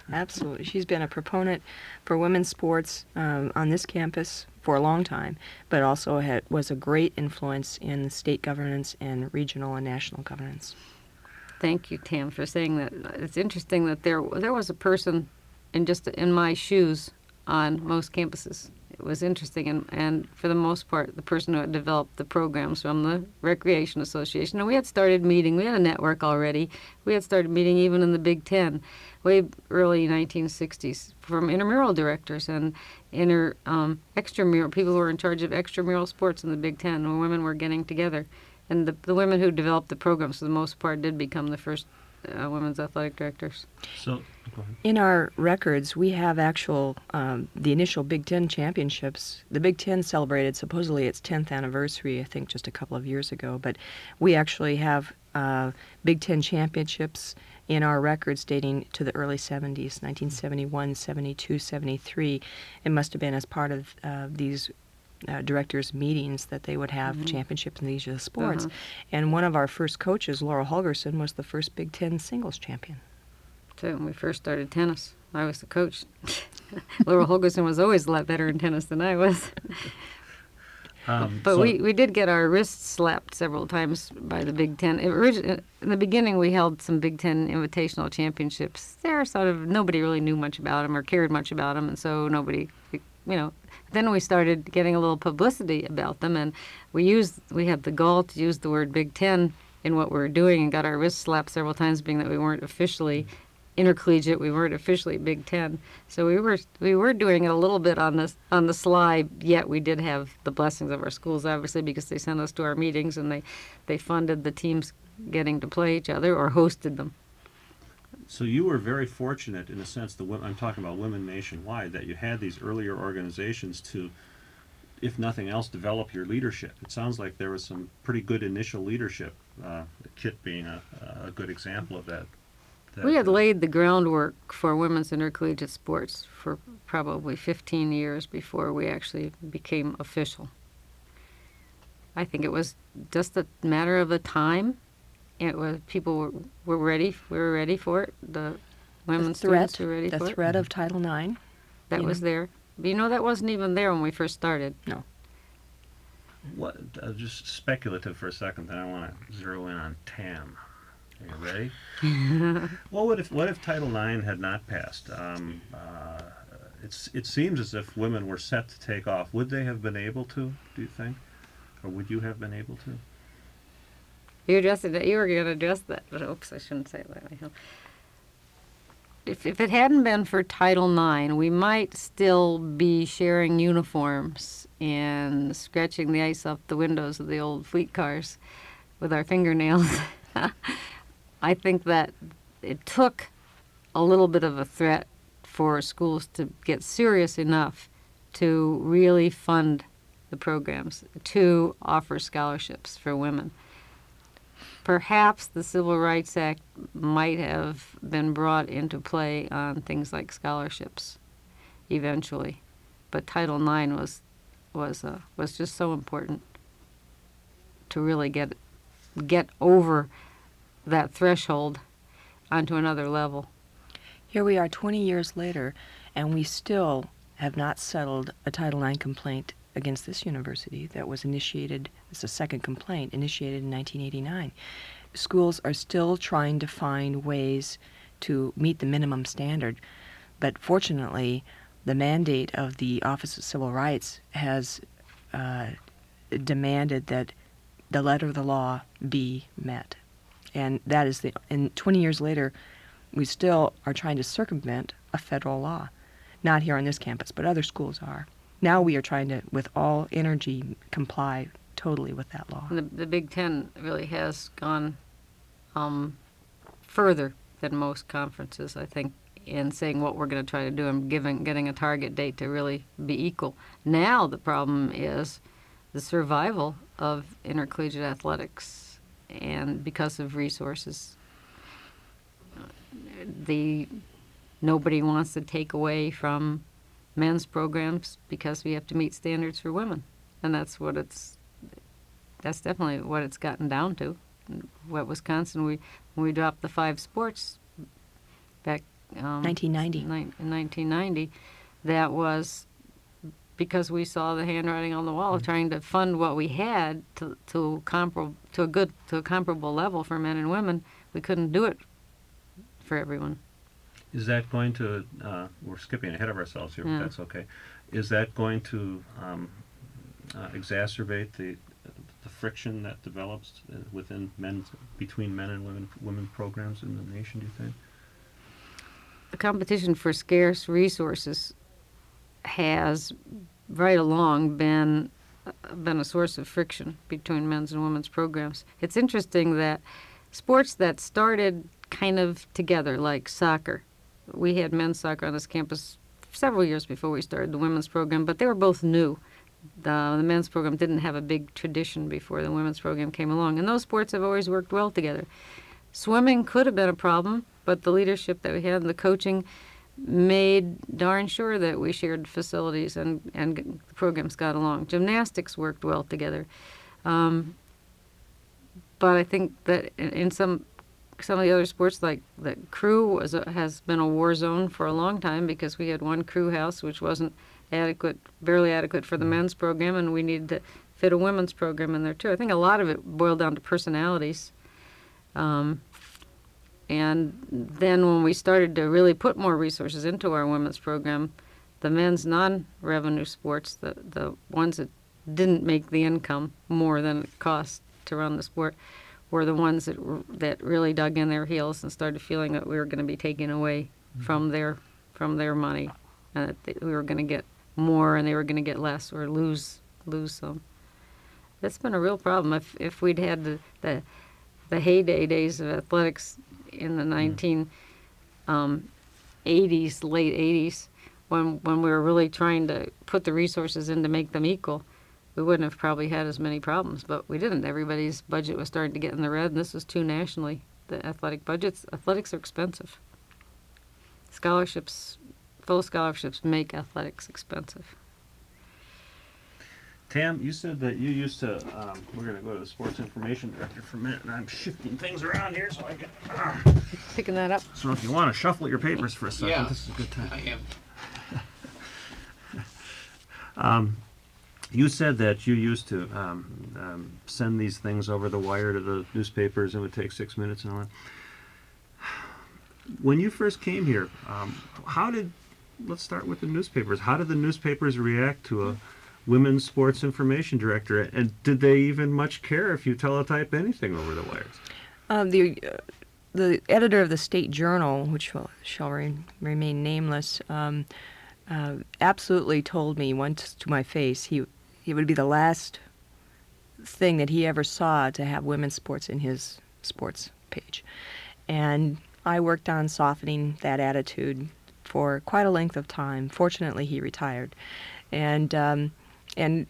Absolutely. She's been a proponent for women's sports um, on this campus for a long time, but also had, was a great influence in state governance and regional and national governance. Thank you, Tam, for saying that. It's interesting that there there was a person in just in my shoes on most campuses. It was interesting, and, and for the most part, the person who had developed the programs from the Recreation Association. And we had started meeting. We had a network already. We had started meeting even in the Big Ten, way early nineteen sixties, from intramural directors and inter um, extramural people who were in charge of extramural sports in the Big Ten, where women were getting together. And the, the women who developed the programs, for the most part, did become the first uh, women's athletic directors. So, go ahead. In our records, we have actual, um, the initial Big Ten championships. The Big Ten celebrated supposedly its tenth anniversary, I think, just a couple of years ago. But we actually have uh, Big Ten championships in our records dating to the early seventies, nineteen seventy-one, seventy-two, seventy-three. It must have been as part of uh, these Uh, directors' meetings that they would have Mhm. championships in these sports. Uh-huh. And one of our first coaches, Laura Holgerson, was the first Big Ten singles champion. So when we first started tennis, I was the coach. Laura Holgerson was always a lot better in tennis than I was. Um, But so- we, we did get our wrists slapped several times by the Big Ten. It origi- in the beginning, we held some Big Ten invitational championships. They're sort of, nobody really knew much about them or cared much about them, and so nobody, you know. Then we started getting a little publicity about them, and we used, we had the gall to use the word Big Ten in what we were doing, and got our wrists slapped several times, being that we weren't officially intercollegiate, we weren't officially Big Ten. So we were we were doing it a little bit on the on the sly. Yet we did have the blessings of our schools, obviously, because they sent us to our meetings and they they funded the teams getting to play each other or hosted them. So you were very fortunate in a sense, the wo- I'm talking about women nationwide, that you had these earlier organizations to, if nothing else, develop your leadership. It sounds like there was some pretty good initial leadership, uh, Kit being a, a good example of that. that We had uh, laid the groundwork for women's intercollegiate sports for probably fifteen years before we actually became official. I think it was just a matter of the time. It was people were, were ready. We were ready for it. The women's the threat, students were ready the for it. threat of Title nine. That you was know. there. But you know, that wasn't even there when we first started. No. What, uh, just speculative for a second, then I want to zero in on Tam. Are you ready? Well, what if what if Title nine had not passed? Um, uh, it's it seems as if women were set to take off. Would they have been able to? Do you think, or would you have been able to? You addressed it. You were going to address that. But oops, I shouldn't say it that way. If if it hadn't been for Title nine, we might still be sharing uniforms and scratching the ice off the windows of the old fleet cars with our fingernails. I think that it took a little bit of a threat for schools to get serious enough to really fund the programs, to offer scholarships for women. Perhaps the Civil Rights Act might have been brought into play on things like scholarships eventually, but Title nine was was uh, was just so important to really get get over that threshold onto another level. Here we are twenty years later, and we still have not settled a Title nine complaint against this university that was initiated, it's a second complaint, initiated in nineteen eighty-nine. Schools are still trying to find ways to meet the minimum standard, but fortunately, the mandate of the Office of Civil Rights has uh, demanded that the letter of the law be met. And that is the, and twenty years later, we still are trying to circumvent a federal law. Not here on this campus, but other schools are. Now we are trying to, with all energy, comply totally with that law. And the, the Big Ten really has gone um, further than most conferences, I think, in saying what we're going to try to do and giving, getting a target date to really be equal. Now the problem is the survival of intercollegiate athletics, and because of resources, the nobody wants to take away from men's programs because we have to meet standards for women, and that's what it's. That's definitely what it's gotten down to. What Wisconsin, we when we dropped the five sports back um, nineteen ninety. nine- in nineteen ninety, that was because we saw the handwriting on the wall of trying to fund what we had to to comparable to a good to a comparable level for men and women. We couldn't do it for everyone. Is that going to, uh, we're skipping ahead of ourselves here, Yeah. but that's okay. Is that going to um, uh, exacerbate the the friction that develops uh, within men's, between men and women, women programs in the nation, do you think? The competition for scarce resources has right along been been a source of friction between men's and women's programs. It's interesting that sports that started kind of together, like soccer, we had men's soccer on this campus several years before we started the women's program, but they were both new. The, the men's program didn't have a big tradition before the women's program came along, and those sports have always worked well together. Swimming could have been a problem, but the leadership that we had and the coaching made darn sure that we shared facilities and, and the programs got along. Gymnastics worked well together. Um, but I think that in, in some some of the other sports, like the crew was a, has been a war zone for a long time because we had one crew house which wasn't adequate, barely adequate for the men's program, and we needed to fit a women's program in there too. I think a lot of it boiled down to personalities. Um, And then when we started to really put more resources into our women's program, the men's non-revenue sports, the, the ones that didn't make the income more than it cost to run the sport, were the ones that that really dug in their heels and started feeling that we were going to be taking away mm-hmm. from their from their money, and that they, we were going to get more and they were going to get less or lose lose some. That's been a real problem. If if we'd had the the, the heyday days of athletics in the nineteen eighties, late eighties, when when we were really trying to put the resources in to make them equal, we wouldn't have probably had as many problems, but we didn't. Everybody's budget was starting to get in the red, and this was too nationally. The athletic budgets, athletics are expensive. Scholarships, full scholarships make athletics expensive. Tam, you said that you used to, um, we're going to go to the sports information director for a minute, and I'm shifting things around here so I can, uh, Picking that up. so if you want to shuffle your papers for a second, Yeah, this is a good time. I am. Um, you said that you used to um, um, send these things over the wire to the newspapers and it would take six minutes and all that. When you first came here, um, how did, let's start with the newspapers, how did the newspapers react to a women's sports information director, and did they even much care if you teletype anything over the wires? Um, the uh, the editor of the State Journal, which will, shall re- remain nameless, um, uh, absolutely told me once to my face he it would be the last thing that he ever saw to have women's sports in his sports page. And I worked on softening that attitude for quite a length of time. Fortunately, he retired. And um, and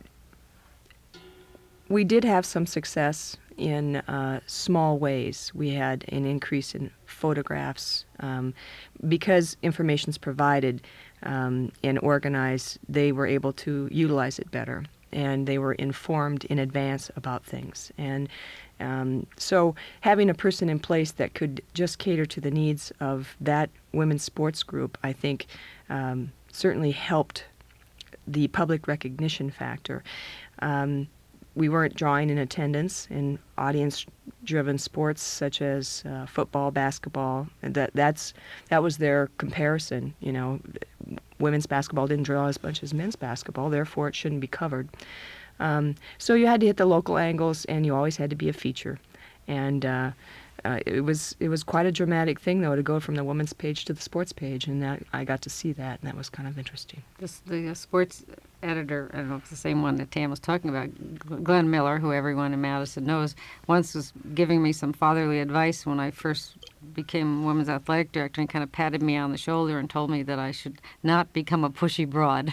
we did have some success in uh, small ways. We had an increase in photographs um, because information's provided um, and organized. They were able to utilize it better, and they were informed in advance about things. And um, so having a person in place that could just cater to the needs of that women's sports group, I think, um, certainly helped the public recognition factor. Um, we weren't drawing in attendance in audience-driven sports such as uh, football, basketball. And that that's that was their comparison. You know, women's basketball didn't draw as much as men's basketball, therefore it shouldn't be covered. Um, so you had to hit the local angles, and you always had to be a feature. And uh, uh, it was it was quite a dramatic thing, though, to go from the women's page to the sports page, and that I got to see that, and that was kind of interesting. This, the uh, sports editor, I don't know if it's the same one that Tam was talking about, Glenn Miller, who everyone in Madison knows, once was giving me some fatherly advice when I first became women's athletic director, and kind of patted me on the shoulder and told me that I should not become a pushy broad.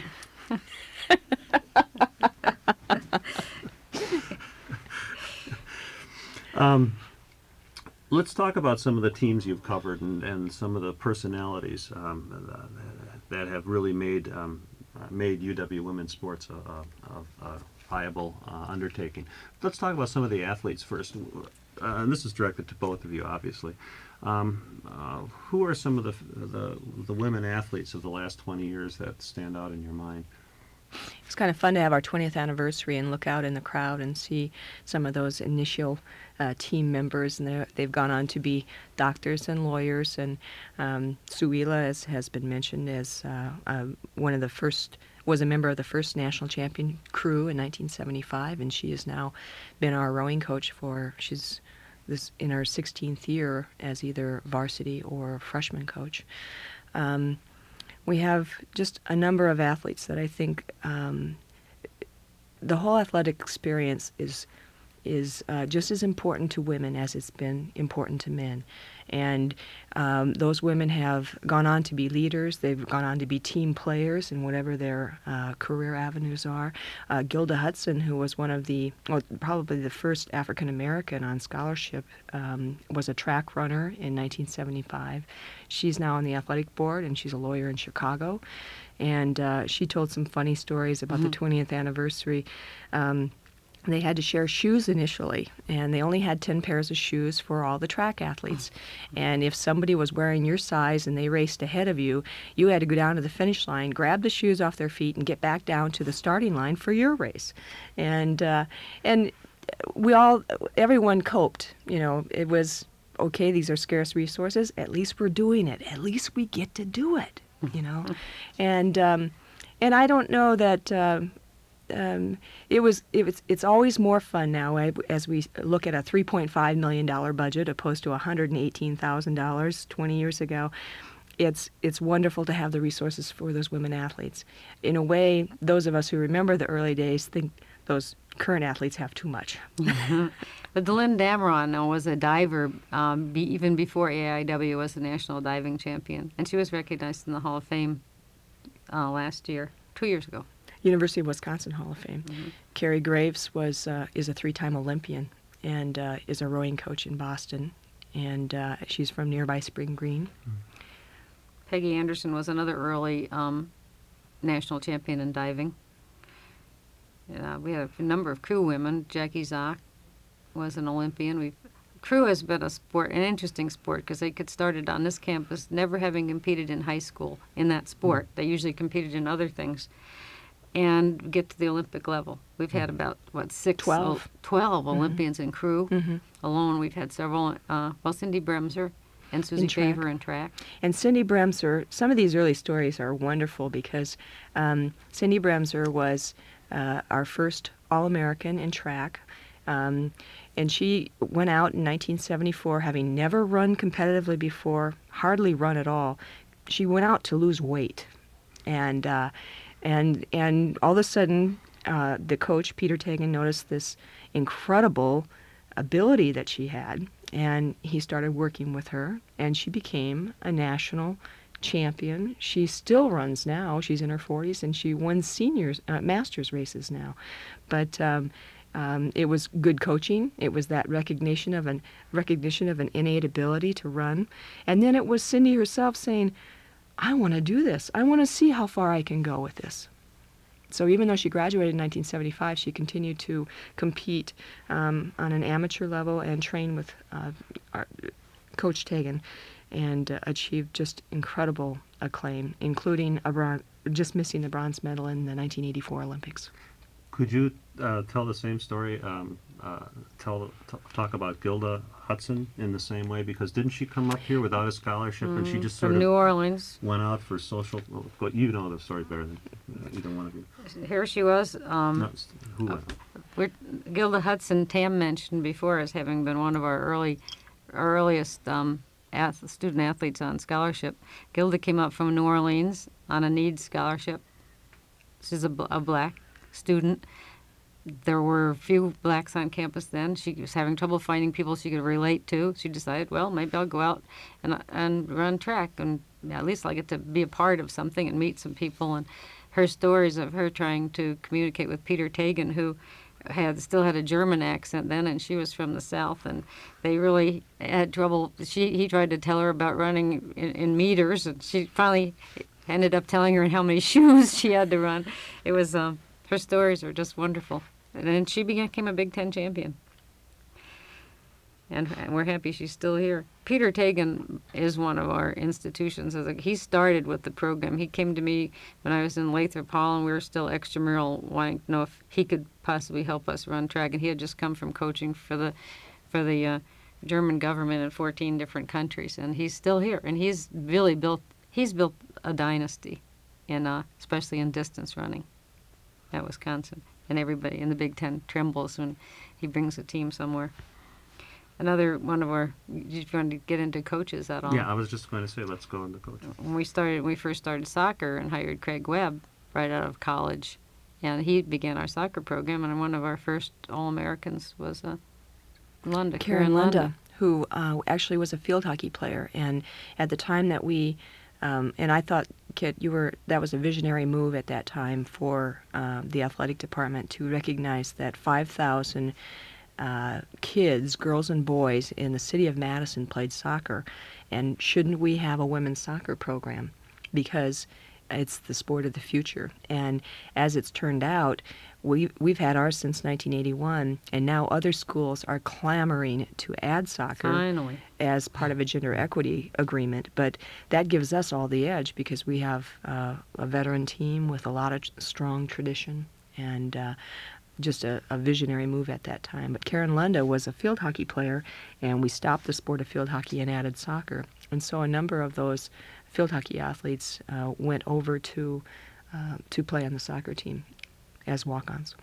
um, let's talk about some of the teams you've covered and, and some of the personalities um, uh, that have really made um, uh, made U W women's sports a, a, a, a viable uh, undertaking. Let's talk about some of the athletes first. uh, and this is directed to both of you, obviously. Um, uh, who are some of the, the the women athletes of the last twenty years that stand out in your mind? It's kind of fun to have our twentieth anniversary and look out in the crowd and see some of those initial uh, team members, and they're- they've gone on to be doctors and lawyers. And um, Suila, as has been mentioned, as uh, uh, one of the first, was a member of the first national champion crew in nineteen seventy-five, and she has now been our rowing coach for, she's this in her sixteenth year as either varsity or freshman coach. Um, We have just a number of athletes that I think um, the whole athletic experience is is uh, just as important to women as it's been important to men. And um, those women have gone on to be leaders. They've gone on to be team players in whatever their uh, career avenues are. Uh, Gilda Hudson, who was one of the, well, probably the first African American on scholarship, um, was a track runner in nineteen seventy-five. She's now on the athletic board, and she's a lawyer in Chicago. And uh, she told some funny stories about Mm-hmm. the twentieth anniversary. Um, They had to share shoes initially, and they only had ten pairs of shoes for all the track athletes. And if somebody was wearing your size and they raced ahead of you, you had to go down to the finish line, grab the shoes off their feet, and get back down to the starting line for your race. And uh, and we all, everyone coped. You know, it was, okay, these are scarce resources. At least we're doing it. At least we get to do it, you know. And um, and I don't know that... Uh, Um, it was it was it's always more fun now as we look at a three point five million dollars budget opposed to one hundred eighteen thousand dollars twenty years ago. It's it's wonderful to have the resources for those women athletes. In a way, those of us who remember the early days think those current athletes have too much. But Delynn Dameron uh, was a diver um, be, even before A I W was the national diving champion, and she was recognized in the Hall of Fame uh, last year, two years ago. University of Wisconsin Hall of Fame. Mm-hmm. Carrie Graves was uh, is a three-time Olympian and uh, is a rowing coach in Boston, and uh, she's from nearby Spring Green. Mm-hmm. Peggy Anderson was another early um, national champion in diving. Uh, we have a number of crew women. Jackie Zock was an Olympian. We've crew has been a sport, an interesting sport, because they get started on this campus, never having competed in high school in that sport. Mm-hmm. They usually competed in other things. And get to the Olympic level. We've had about, what, six? Twelve. Twelve Mm-hmm. Olympians in crew. Mm-hmm. Alone, we've had several, uh, well, Cindy Bremser and Susie In track. Favor in track. And Cindy Bremser, some of these early stories are wonderful because um, Cindy Bremser was uh, our first All-American in track. Um, and she went out in nineteen seventy-four, having never run competitively before, hardly run at all. She went out to lose weight. And... Uh, And and all of a sudden, uh, the coach, Peter Tagan, noticed this incredible ability that she had, and he started working with her, and she became a national champion. She still runs now. She's in her forties, and she won seniors, uh, masters races now. But um, um, it was good coaching. It was that recognition of an recognition of an innate ability to run, and then it was Cindy herself saying, I want to do this. I want to see how far I can go with this. So even though she graduated in nineteen seventy-five, she continued to compete um, on an amateur level and train with uh, our, Coach Tagan, and uh, achieved just incredible acclaim, including a bron- just missing the bronze medal in the nineteen eighty-four Olympics. Could you uh, tell the same story, um, uh, tell t- talk about Gilda Hudson in the same way? Because didn't she come up here without a scholarship, mm, and she just sort from of New Orleans. went out for social... Well, you know the story better than uh, either one of you. Here she was. Um, No, who uh, went? we're, Gilda Hudson, Tam mentioned before as having been one of our early, earliest um, ath- student athletes on scholarship. Gilda came up from New Orleans on a needs scholarship. She's a, bl- a black student. There were few blacks on campus then. She was having trouble finding people she could relate to. She decided, well, maybe I'll go out and and run track, and at least I'll get to be a part of something and meet some people. And her stories of her trying to communicate with Peter Tagan, who had still had a German accent then, and she was from the South, and they really had trouble. She he tried to tell her about running in, in meters, and she finally ended up telling her how many shoes she had to run. It was um, her stories are just wonderful. And then she became a Big Ten champion. and, and we're happy she's still here. Peter Tagan is one of our institutions. As a, he started with the program. He came to me when I was in Lathrop Hall, and we were still extramural, wanting to know if he could possibly help us run track. And he had just come from coaching for the for the uh, German government in fourteen different countries, and he's still here. And he's really built he's built a dynasty, in uh, especially in distance running at Wisconsin. And everybody in the Big Ten trembles when he brings a team somewhere. Another one of our, you want to get into coaches at all? Yeah, I was just going to say, let's go into coaching. When we started, we first started soccer and hired Craig Webb right out of college, and he began our soccer program. And one of our first All-Americans was uh, Lunda, Karen Lunda, who uh, actually was a field hockey player. And at the time that we, um, and I thought, Kit, you were that was a visionary move at that time for uh, the athletic department to recognize that five thousand Uh, kids, girls and boys in the city of Madison played soccer, and shouldn't we have a women's soccer program, because it's the sport of the future. And as it's turned out, we we've had ours since nineteen eighty-one, and now other schools are clamoring to add soccer Finally. as part of a gender equity agreement. But that gives us all the edge, because we have uh, a veteran team with a lot of strong tradition, and uh, just a, a visionary move at that time. But Karen Lunda was a field hockey player, and we stopped the sport of field hockey and added soccer. And so a number of those field hockey athletes uh, went over to uh, to play on the soccer team as walk-ons.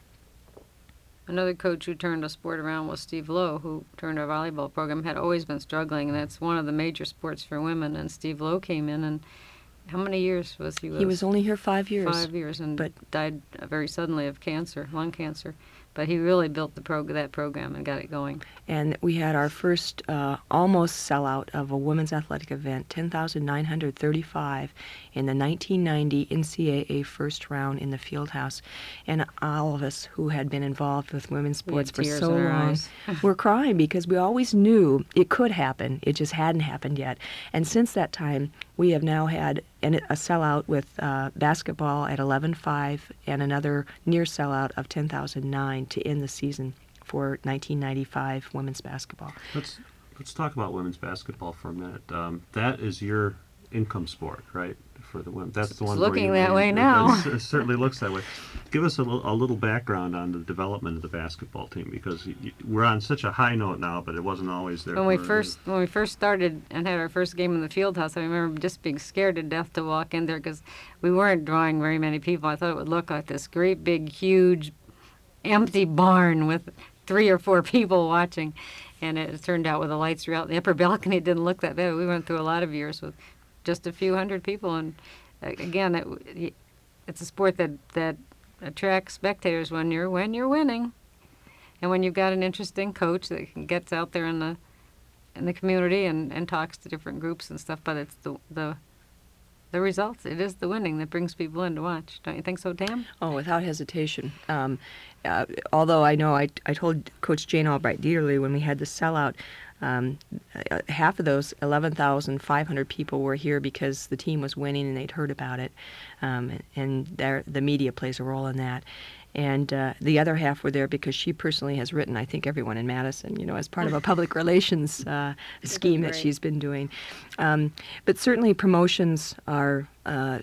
Another coach who turned the sport around was Steve Lowe, who turned our volleyball program. Had always been struggling, and that's one of the major sports for women. And Steve Lowe came in, and how many years was he with He us? was only here five years. Five years, and but died very suddenly of cancer, lung cancer. But he really built the prog- that program and got it going. And we had our first uh, almost sellout of a women's athletic event, ten thousand nine hundred thirty-five, in the nineteen ninety N C A A first round in the field house. And all of us who had been involved with women's sports for tears so in our long eyes. were crying, because we always knew it could happen. It just hadn't happened yet. And since that time, we have now had an, a sellout with uh, basketball at eleven five and another near sellout of ten thousand nine to end the season for nineteen ninety-five women's basketball. Let's let's talk about women's basketball for a minute. Um, that is your income sport, right? For the women, that's the one. looking where you, that way now. It certainly looks that way. Give us a little, a little background on the development of the basketball team, because you, we're on such a high note now, but it wasn't always there. When we for- first when we first started and had our first game in the field house, I remember just being scared to death to walk in there, because we weren't drawing very many people. I thought it would look like this great big huge empty barn with three or four people watching, and it turned out with the lights throughout the upper balcony, it didn't look that bad. We went through a lot of years with just a few hundred people, and uh, again, it, it's a sport that that attracts spectators when you're when you're winning, and when you've got an interesting coach that gets out there in the in the community and, and talks to different groups and stuff. But it's the the the results. It is the winning that brings people in to watch. Don't you think so, Tam? Oh, without hesitation. Um, uh, although I know I, I told Coach Jane Albright Dieterle when we had the sellout, um, uh, half of those eleven thousand five hundred people were here because the team was winning and they'd heard about it, um, and there, the media plays a role in that. And uh, the other half were there because she personally has written, I think, everyone in Madison, you know, as part of a public relations uh, scheme that great. she's been doing. Um, but certainly promotions are uh,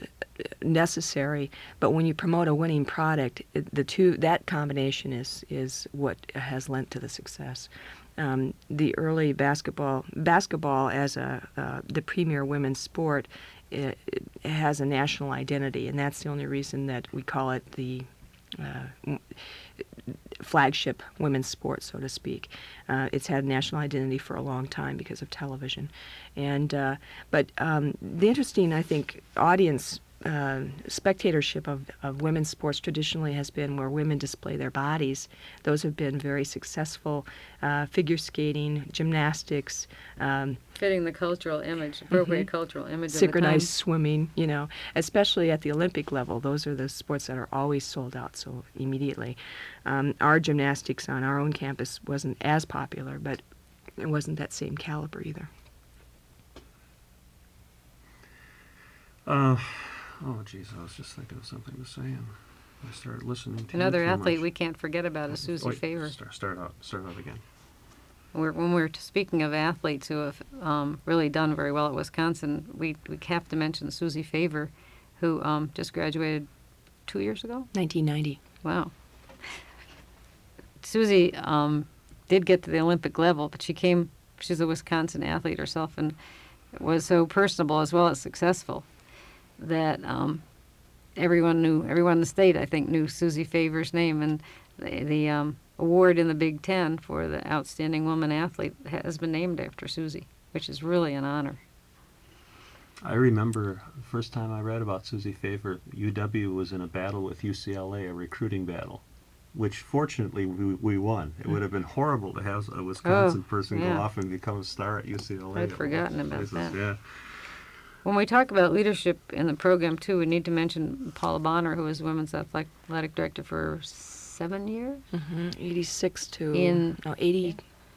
necessary. But when you promote a winning product, it, the two that combination is is what has lent to the success. Um, the early basketball basketball as a uh, the premier women's sport, it, it has a national identity, and that's the only reason that we call it the Uh, flagship women's sport, so to speak. Uh, it's had national identity for a long time because of television, and uh, but um, the interesting, I think, audience uh, spectatorship of, of women's sports traditionally has been where women display their bodies. Those have been very successful. Uh, figure skating, gymnastics, um, Fitting the cultural image, appropriate Mhm. cultural image. synchronized Of swimming, you know, especially at the Olympic level. Those are the sports that are always sold out so immediately. Um, our gymnastics on our own campus wasn't as popular, but it wasn't that same caliber either. Uh, oh, geez, I was just thinking of something to say, and I started listening to you Another too athlete much. we can't forget about is Susie Wait, Favor. Start, start out. Start out again. we're, when we're speaking of athletes who have um, really done very well at Wisconsin, we, we have to mention Susie Favor, who um, just graduated two years ago. nineteen ninety. Wow. Susie um, did get to the Olympic level, but she came, she's a Wisconsin athlete herself, and was so personable as well as successful that um, everyone knew, everyone in the state, I think, knew Susie Favor's name. And the, the um, award in the Big Ten for the Outstanding Woman Athlete has been named after Susie, which is really an honor. I remember the first time I read about Susie Favor, U W was in a battle with U C L A, a recruiting battle, which fortunately we, we won. It would have been horrible to have a Wisconsin Oh, person yeah. go off and become a star at U C L A. I'd forgotten about Places, that. Yeah. When we talk about leadership in the program, too, we need to mention Paula Bonner, who was women's athletic director for seven years. Mm-hmm. eighty-six to In- no eighty.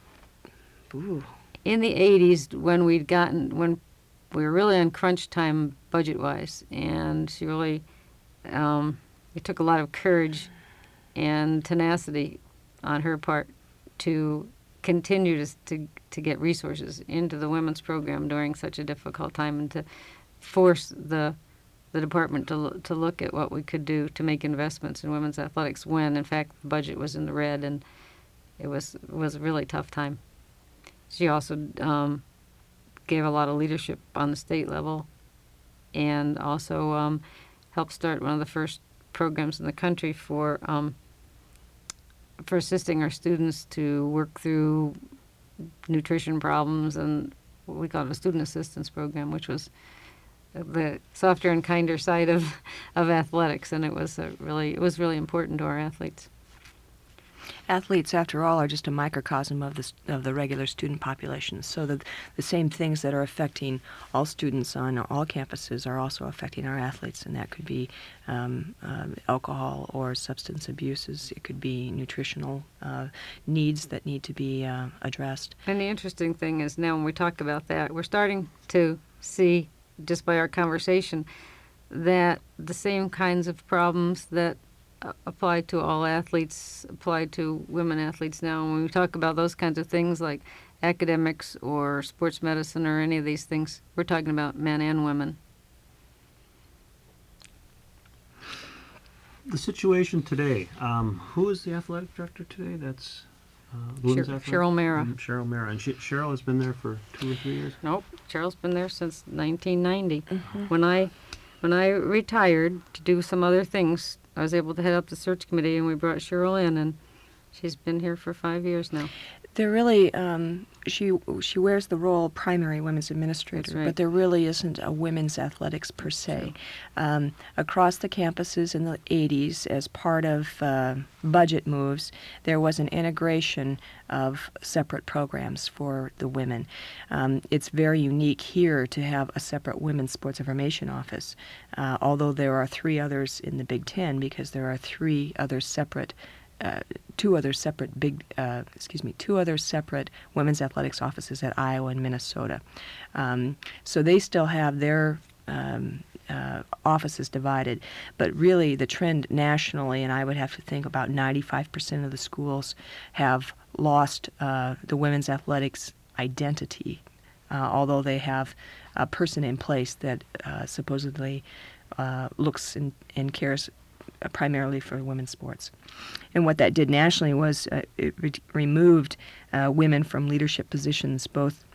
Ooh. In the eighties, when we'd gotten, when we were really on crunch time budget-wise, and she really, um, it took a lot of courage and tenacity on her part to continue to, to to get resources into the women's program during such a difficult time, and to force the the department to lo- to look at what we could do to make investments in women's athletics when, in fact, the budget was in the red, and it was it was a really tough time. She also um, gave a lot of leadership on the state level, and also um, helped start one of the first programs in the country for um, for assisting our students to work through nutrition problems, and what we call it a student assistance program, which was the softer and kinder side of, of athletics, and it was a really it was really important to our athletes. Athletes, after all, are just a microcosm of the s- of the regular student population. So the the same things that are affecting all students on all campuses are also affecting our athletes, and that could be um, um, alcohol or substance abuses. It could be nutritional uh, needs that need to be uh, addressed. And the interesting thing is now when we talk about that, we're starting to see, just by our conversation, that the same kinds of problems that uh, apply to all athletes apply to women athletes now. And when we talk about those kinds of things like academics or sports medicine or any of these things, we're talking about men and women. The situation today. Um, who is the athletic director today? That's uh, women's Sher- athletic- Cheryl Mara. Mm, Cheryl Mara. And she, Cheryl has been there for two or three years. Nope, Cheryl's been there since nineteen ninety. When I when I retired to do some other things, I was able to head up the search committee, and we brought Cheryl in, and she's been here for five years now. There really, um, she she wears the role of primary women's administrator, That's right. but there really isn't a women's athletics per se. Um, across the campuses in the eighties, as part of uh, budget moves, there was an integration of separate programs for the women. Um, it's very unique here to have a separate women's sports information office, uh, although there are three others in the Big Ten, because there are three other separate Uh, two other separate big, uh, excuse me, two other separate women's athletics offices at Iowa and Minnesota. Um, so they still have their um, uh, offices divided, but really the trend nationally, and I would have to think about ninety-five percent of the schools have lost uh, the women's athletics identity, uh, although they have a person in place that uh, supposedly uh, looks and, and cares primarily for women's sports. And what that did nationally was uh, it re- removed uh, women from leadership positions, both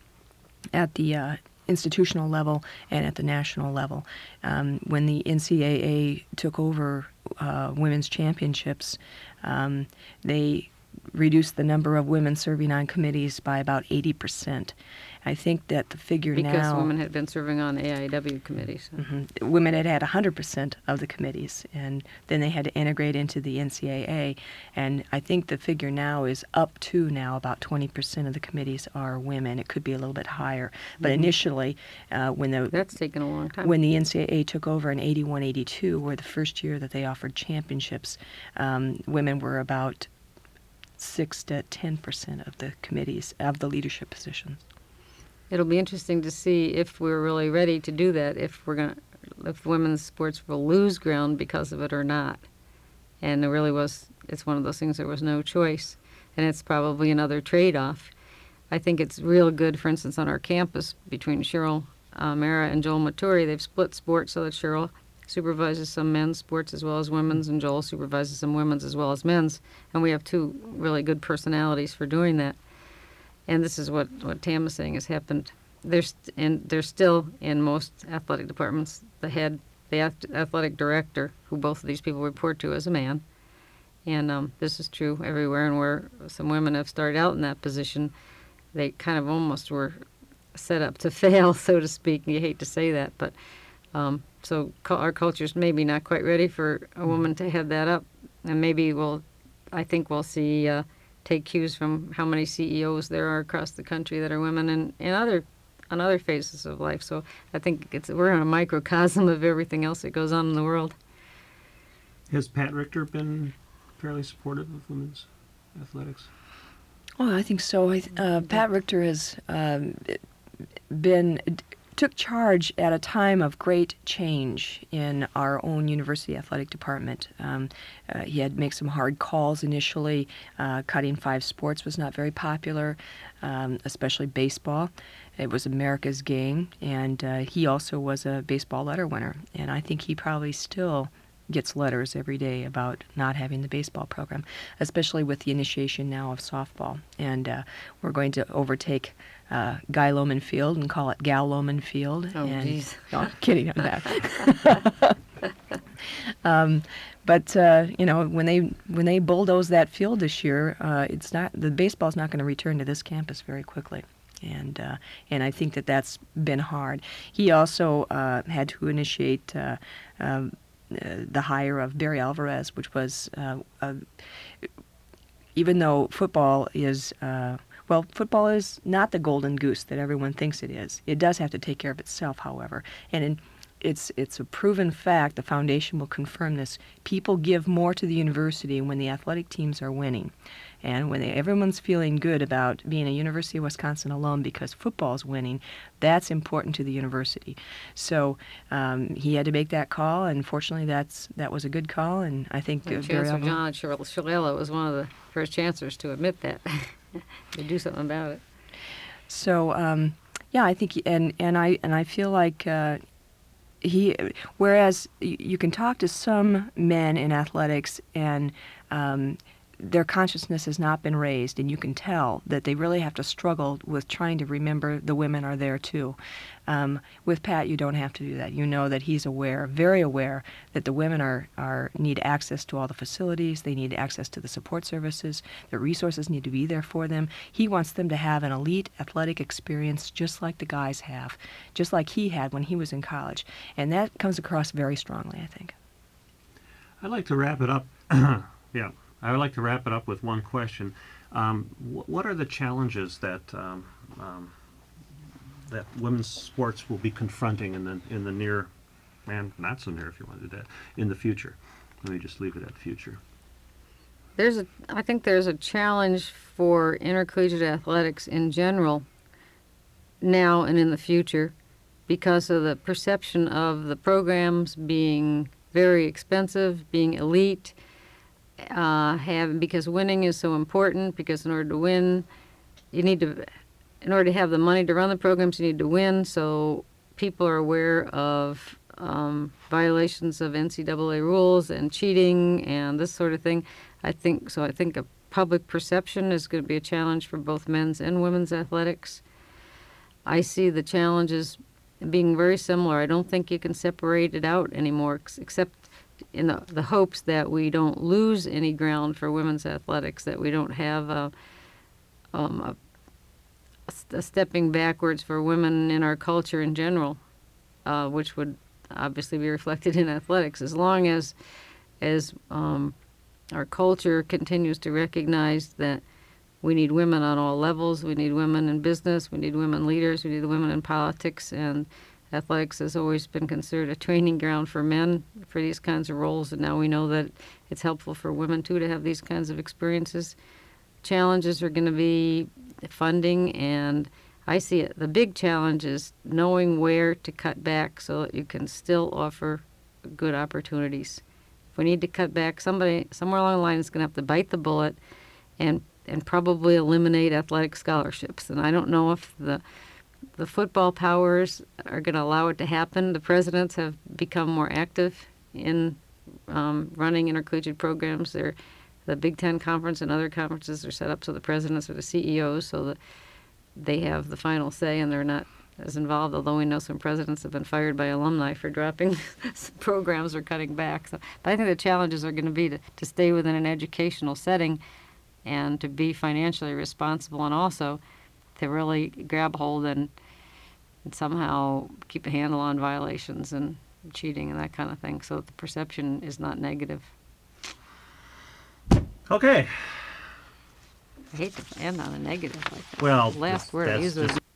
at the uh, institutional level and at the national level. Um, when the N C double A took over uh, women's championships, um, they reduced the number of women serving on committees by about eighty percent. I think that the figure Because now... women had been serving on A I W committees. Mhm. Women had had one hundred percent of the committees, and then they had to integrate into the N C double A, and I think the figure now is up to now about twenty percent of the committees are women. It could be a little bit higher, but Mm-hmm. initially, uh, when the That's taken a long time. when the N C double A took over in eighty-one eighty-two, were the first year that they offered championships, um, women were about six to ten percent of the committees, of the leadership positions. It'll be interesting to see if we're really ready to do that, if we're going to, if women's sports will lose ground because of it or not. And it really was, it's one of those things, there was no choice. And it's probably another trade-off. I think it's real good, for instance, on our campus between Cheryl uh, Mara and Joel Maturi. They've split sports so that Cheryl supervises some men's sports as well as women's, and Joel supervises some women's as well as men's. And we have two really good personalities for doing that. And this is what, what Tam is saying has happened. There's and there's still in most athletic departments the head, the ath- athletic director, who both of these people report to, is a man. And um, this is true everywhere. And where some women have started out in that position, they kind of almost were set up to fail, so to speak. You hate to say that, but um, so cu- our culture's maybe not quite ready for a woman to head that up. And maybe we'll, I think we'll see, uh, take cues from how many C E Os there are across the country that are women and, and other on other phases of life. So I think it's we're in a microcosm of everything else that goes on in the world. Has Pat Richter been fairly supportive of women's athletics? Oh, I think so. I, uh, Pat Richter has um, been took charge at a time of great change in our own university athletic department. Um, uh, he had to make some hard calls initially. Uh, cutting five sports was not very popular, um, especially baseball. It was America's game, and uh, he also was a baseball letter winner. And I think he probably still gets letters every day about not having the baseball program, especially with the initiation now of softball. And uh, we're going to overtake uh, Guy Loman Field and call it Gal Loman Field. Oh, and, geez. No, I'm kidding on that. um, but uh, you know, when they when they bulldoze that field this year, uh, it's not the baseball's not going to return to this campus very quickly. And uh, and I think that that's been hard. He also uh, had to initiate uh, um, uh, the hire of Barry Alvarez, which was, uh, uh, even though football is, uh, well, football is not the golden goose that everyone thinks it is. It does have to take care of itself, however. And in, it's it's a proven fact, the foundation will confirm this. People give more to the university when the athletic teams are winning. And when they, everyone's feeling good about being a University of Wisconsin alum because football's winning, that's important to the university. So um, he had to make that call, and fortunately that's that was a good call, and I think And uh, Barry Chancellor Alvarez- John Shalala was one of the first chancellors to admit that, to do something about it. So um, yeah, I think, he, and and I and I feel like uh, he, whereas y- you can talk to some men in athletics and um, their consciousness has not been raised, and you can tell that they really have to struggle with trying to remember the women are there too. Um, with Pat, you don't have to do that. You know that he's aware, very aware, that the women are, are need access to all the facilities, they need access to the support services, the resources need to be there for them. He wants them to have an elite athletic experience just like the guys have, just like he had when he was in college. And that comes across very strongly, I think. I'd like to wrap it up. yeah. I would like to wrap it up with one question. Um, wh- what are the challenges that um, um, that women's sports will be confronting in the in the near, and not so near if you want to do that, in the future? Let me just leave it at future. There's a, I think there's a challenge for intercollegiate athletics in general now and in the future because of the perception of the programs being very expensive, being elite, Uh, have because winning is so important. Because in order to win, you need to, in order to have the money to run the programs, you need to win. So people are aware of um, violations of N C double A rules and cheating and this sort of thing. I think so. I think a public perception is going to be a challenge for both men's and women's athletics. I see the challenges being very similar. I don't think you can separate it out anymore, ex- except in the, the hopes that we don't lose any ground for women's athletics, that we don't have a, um, a, a stepping backwards for women in our culture in general, uh, which would obviously be reflected in athletics. As long as as um, our culture continues to recognize that we need women on all levels, we need women in business, we need women leaders, we need women in politics, and athletics has always been considered a training ground for men for these kinds of roles, and now we know that it's helpful for women too to have these kinds of experiences. Challenges are going to be funding, and I see it. The big challenge is knowing where to cut back so that you can still offer good opportunities. If we need to cut back, somebody somewhere along the line is going to have to bite the bullet and and probably eliminate athletic scholarships. And I don't know if the the football powers are going to allow it to happen. The presidents have become more active in um, running intercollegiate programs. They're, the Big Ten Conference and other conferences are set up so the presidents are the C E Os, so that they have the final say and they're not as involved, although we know some presidents have been fired by alumni for dropping programs or cutting back. So, but I think the challenges are going to be to, to stay within an educational setting and to be financially responsible, and also to really grab hold and, and somehow keep a handle on violations and cheating and that kind of thing, so that the perception is not negative. Okay. I hate to end on a negative like that. Well, The last that's- word I that's used was just